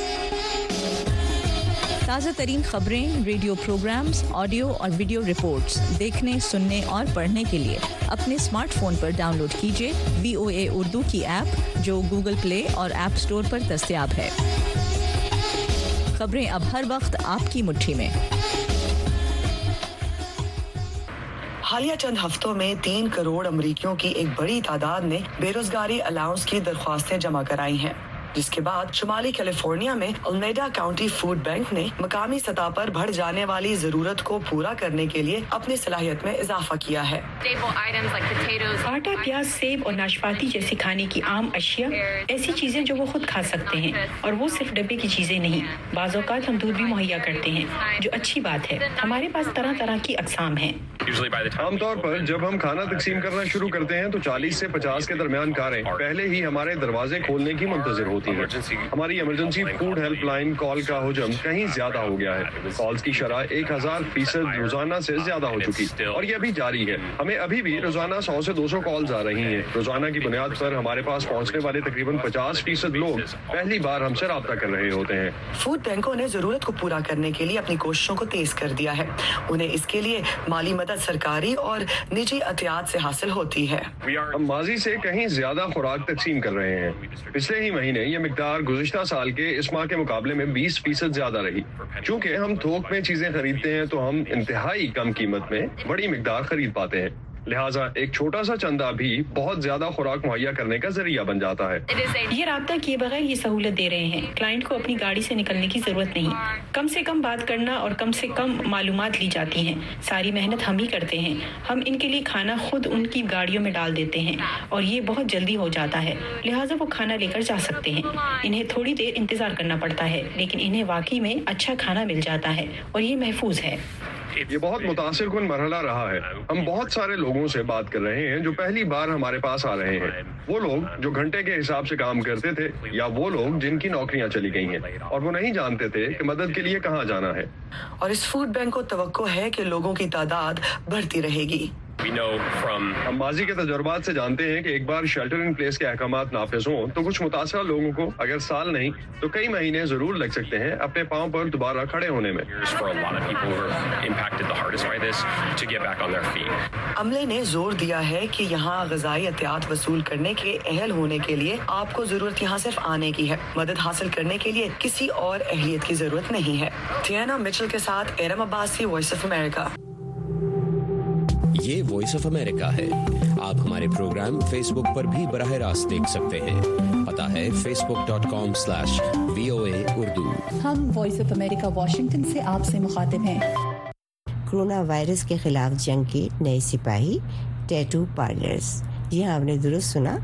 تازہ ترین خبریں، ریڈیو پروگرامز، آڈیو اور ویڈیو رپورٹس دیکھنے، سننے اور پڑھنے کے لیے اپنے اسمارٹ فون پر ڈاؤن لوڈ کیجیے VOA اردو کی ایپ جو گوگل پلے اور ایپ اسٹور پر دستیاب ہے. خبریں اب ہر وقت آپ کی مٹھی میں. حالیہ چند ہفتوں میں 3 کروڑ امریکیوں کی ایک بڑی تعداد نے بے روزگاری الاؤنس کی درخواستیں جمع کرائی ہیں. जिस के बाद शुमाली कैलिफोर्निया में अल्मेडा काउंटी फूड बैंक ने मकामी सतह पर बढ़ जाने वाली जरूरत को पूरा करने के लिए अपनी सलाहियत में इजाफा किया है। आटा, प्याज, सेब और नाशपाती जैसी खाने की आम अशिया, ऐसी चीजें जो वो खुद खा सकते हैं, और वो सिर्फ डब्बे की चीजें नहीं। बाज़ औक़ात हम दूध भी मुहैया करते हैं, जो अच्छी बात है। हमारे पास तरह तरह की अक़साम हैं। आमतौर पर जब हम खाना तकसीम करना शुरू करते हैं तो 40 से 50 के दरमियान कारें पहले ही हमारे दरवाजे खोलने की मुंतज़िर होती हैं। हमारी इमरजेंसी फूड हेल्पलाइन कॉल का हुजम कहीं ज्यादा हो गया है। कॉल्स की शरह 1000% रोजाना से ज्यादा हो चुकी और ये अभी जारी है। हमें अभी भी रोजाना 100 से 200 कॉल्स आ रही हैं। रोजाना की बुनियाद पर हमारे पास पहुंचने वाले तकरीबन 50% लोग पहली बार हमसे राब्ता कर रहे होते हैं। फूड बैंकों ने जरूरत को पूरा करने के लिए अपनी कोशिशों को तेज कर दिया है। उन्हें इसके लिए माली मदद सरकारी और निजी एहतियात से हासिल होती है। हम माजी से कहीं ज्यादा खुराक तकसीम कर रहे हैं। पिछले ही महीने ये मिकदार गुज़िश्ता साल के इस माह के मुकाबले में 20% ज्यादा रही। चूँकि हम थोक में चीजें खरीदते हैं तो हम इंतहाई कम कीमत में बड़ी मिकदार खरीद पाते हैं। लिहाजा एक छोटा सा चंदा भी बहुत ज्यादा खुराक मुहैया करने का जरिया बन जाता है। ये राब्ता किए बगैर ये सहूलत दे रहे हैं। क्लाइंट को अपनी गाड़ी से निकलने की जरूरत नहीं, कम से कम बात करना और कम से कम मालूमात ली जाती हैं। सारी मेहनत हम ही करते हैं। हम इनके लिए खाना खुद उनकी गाड़ियों में डाल देते हैं और ये बहुत जल्दी हो जाता है। लिहाजा वो खाना लेकर जा सकते हैं। इन्हें थोड़ी देर इंतजार करना पड़ता है, लेकिन इन्हें वाकई में अच्छा खाना मिल जाता है और ये महफूज है। ये बहुत मुतासिर कुन मरहला रहा है। हम बहुत सारे लोगों से बात कर रहे हैं जो पहली बार हमारे पास आ रहे हैं। वो लोग जो घंटे के हिसाब से काम करते थे या वो लोग जिनकी नौकरियां चली गई हैं और वो नहीं जानते थे कि मदद के लिए कहां जाना है। और इस फूड बैंक को तवक्को है कि लोगों की तादाद बढ़ती रहेगी। हम माजी के तजुर्बात से जानते हैं कि एक बार शेल्टर इन प्लेस के अहकामात नाफिज हों तो कुछ मुतासरा लोगों को अगर साल नहीं तो कई महीने जरूर लग सकते हैं अपने पांव पर दोबारा खड़े होने में। अमले ने जोर दिया है कि यहाँ ग़िज़ाई एहतियात वसूल करने के अहल होने के लिए आपको जरूरत यहाँ सिर्फ आने की है। मदद हासिल करने के लिए किसी और अहलियत की जरूरत नहीं है। थियाना मिचेल के साथ Eram Abbasi, Voice of America. ये वॉइस ऑफ अमेरिका है। आप हमारे प्रोग्राम फेसबुक पर भी बराह रास्त देख सकते हैं। पता है facebook.com/VOA उर्दू। हम वॉइस ऑफ अमेरिका वाशिंगटन से आपसे मुखातिब हैं। कोरोना वायरस के खिलाफ जंग के नए सिपाही टैटू पार्लर्स। जी हाँ, आपने दुरुस्त सुना।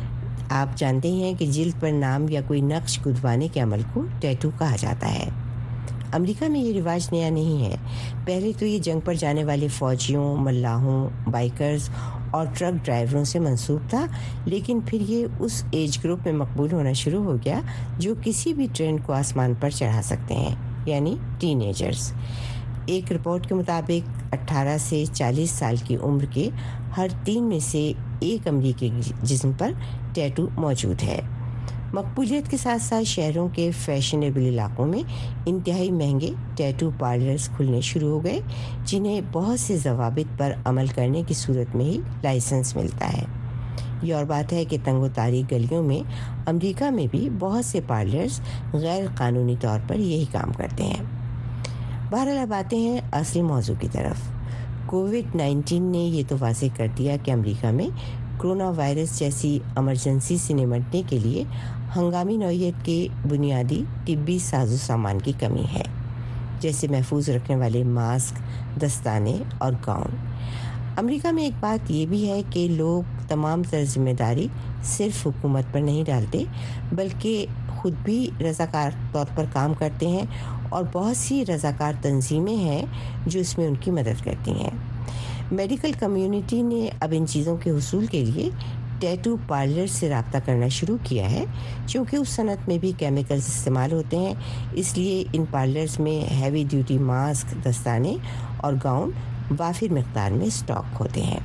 आप जानते हैं कि जिल्द पर नाम या कोई नक्श गुदवाने के अमल को टैटू कहा जाता है। अमेरिका में ये रिवाज नया नहीं है। पहले तो ये जंग पर जाने वाले फौजियों, मल्लाहों, बाइकर्स और ट्रक ड्राइवरों से मंसूब था, लेकिन फिर ये उस एज ग्रुप में मकबूल होना शुरू हो गया जो किसी भी ट्रेंड को आसमान पर चढ़ा सकते हैं, यानी टीनेजर्स। एक रिपोर्ट के मुताबिक 18 से 40 साल की उम्र के हर 3 में से 1 अमेरिकी जिस्म पर टैटू मौजूद है। मकबूलियत के साथ साथ शहरों के फैशनेबल इलाकों में इंतहाई महंगे टैटू पार्लर्स खुलने शुरू हो गए, जिन्हें बहुत से ज़वाबित पर अमल करने की सूरत में ही लाइसेंस मिलता है। ये और बात है कि तंगो तारीख गलियों में अमेरिका में भी बहुत से पार्लर्स गैर कानूनी तौर पर यही काम करते हैं। बहरहाल अब आते हैं असल मौजू की तरफ। कोविड-19 ने ये तो वाज़ेह कर दिया कि अमेरिका में कोरोना वायरस जैसी इमरजेंसी से निपटने के लिए हंगामी नौइयत के बुनियादी तिब्बी साजो सामान की कमी है, जैसे महफूज रखने वाले मास्क, दस्ताने और गाउन। अमेरिका में एक बात ये भी है कि लोग तमाम तर जिम्मेदारी सिर्फ हुकूमत पर नहीं डालते, बल्कि खुद भी रज़ाकार तौर पर काम करते हैं और बहुत सी रज़ाकार तंजीमें हैं जो इसमें उनकी मदद करती हैं। मेडिकल कम्युनिटी ने अब इन चीज़ों के हुसूल के लिए टैटू पार्लर से रब्ता करना शुरू किया है। क्योंकि उस सनत में भी केमिकल्स इस्तेमाल होते हैं, इसलिए इन पार्लर्स में हैवी ड्यूटी मास्क, दस्ताने और गाउन वाफिर मिक़दार में स्टॉक होते हैं।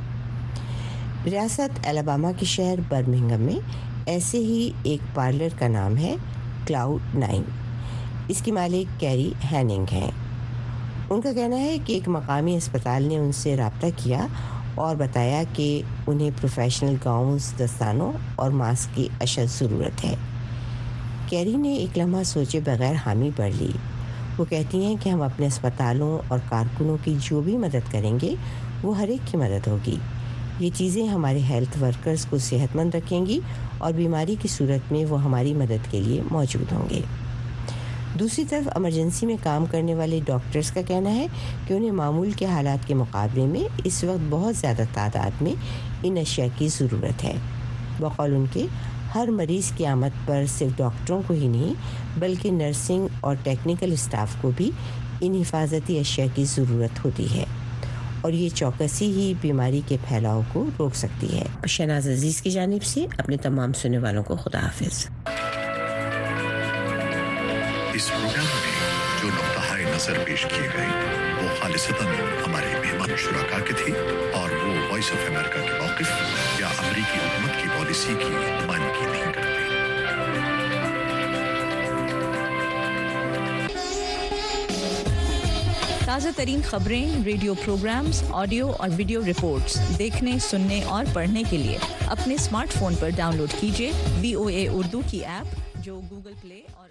रियासत अलबामा के शहर बर्मिंघम में ऐसे ही एक पार्लर का नाम है क्लाउड 9। इसकी मालिक कैरी हैनिंग हैं। उनका कहना है कि एक मकामी अस्पताल ने उनसे रब्ता किया और बताया कि उन्हें प्रोफेशनल गाउन्स, दस्तानों और मास्क की अशद ज़रूरत है। कैरी ने एक लम्हा सोचे बगैर हामी भर ली। वो कहती हैं कि हम अपने अस्पतालों और कारकुनों की जो भी मदद करेंगे वो हर एक की मदद होगी। یہ چیزیں ہمارے ہیلتھ ورکرز کو صحت مند رکھیں گی اور بیماری کی صورت میں وہ ہماری مدد کے لیے موجود ہوں گے۔ دوسری طرف ایمرجنسی میں کام کرنے والے ڈاکٹرز کا کہنا ہے کہ انہیں معمول کے حالات کے مقابلے میں اس وقت بہت زیادہ تعداد میں ان اشیاء کی ضرورت ہے۔ بقول ان کے ہر مریض کی آمد پر صرف ڈاکٹروں کو ہی نہیں بلکہ نرسنگ اور ٹیکنیکل اسٹاف کو بھی ان حفاظتی اشیاء کی ضرورت ہوتی ہے اور یہ چوکسی ہی بیماری کے پھیلاؤ کو روک سکتی ہے۔ شہناز عزیز کی جانب سے اپنے تمام سننے والوں کو خدا حافظ۔ اس پروگرام میں جو نقطۂ نظر پیش کیے گئے وہ خالصتاً ہمارے مہمان شرکا کے تھے اور وہ وائس آف امریکہ کے موقف یا امریکی حکومت کی پالیسی کی نمائندگی نہیں کرتے۔ تازہ ترین خبریں، ریڈیو پروگرامز، آڈیو اور ویڈیو رپورٹس دیکھنے، سننے اور پڑھنے کے لیے اپنے اسمارٹ فون پر ڈاؤن لوڈ کیجیے VOA اردو کی ایپ جو گوگل پلے اور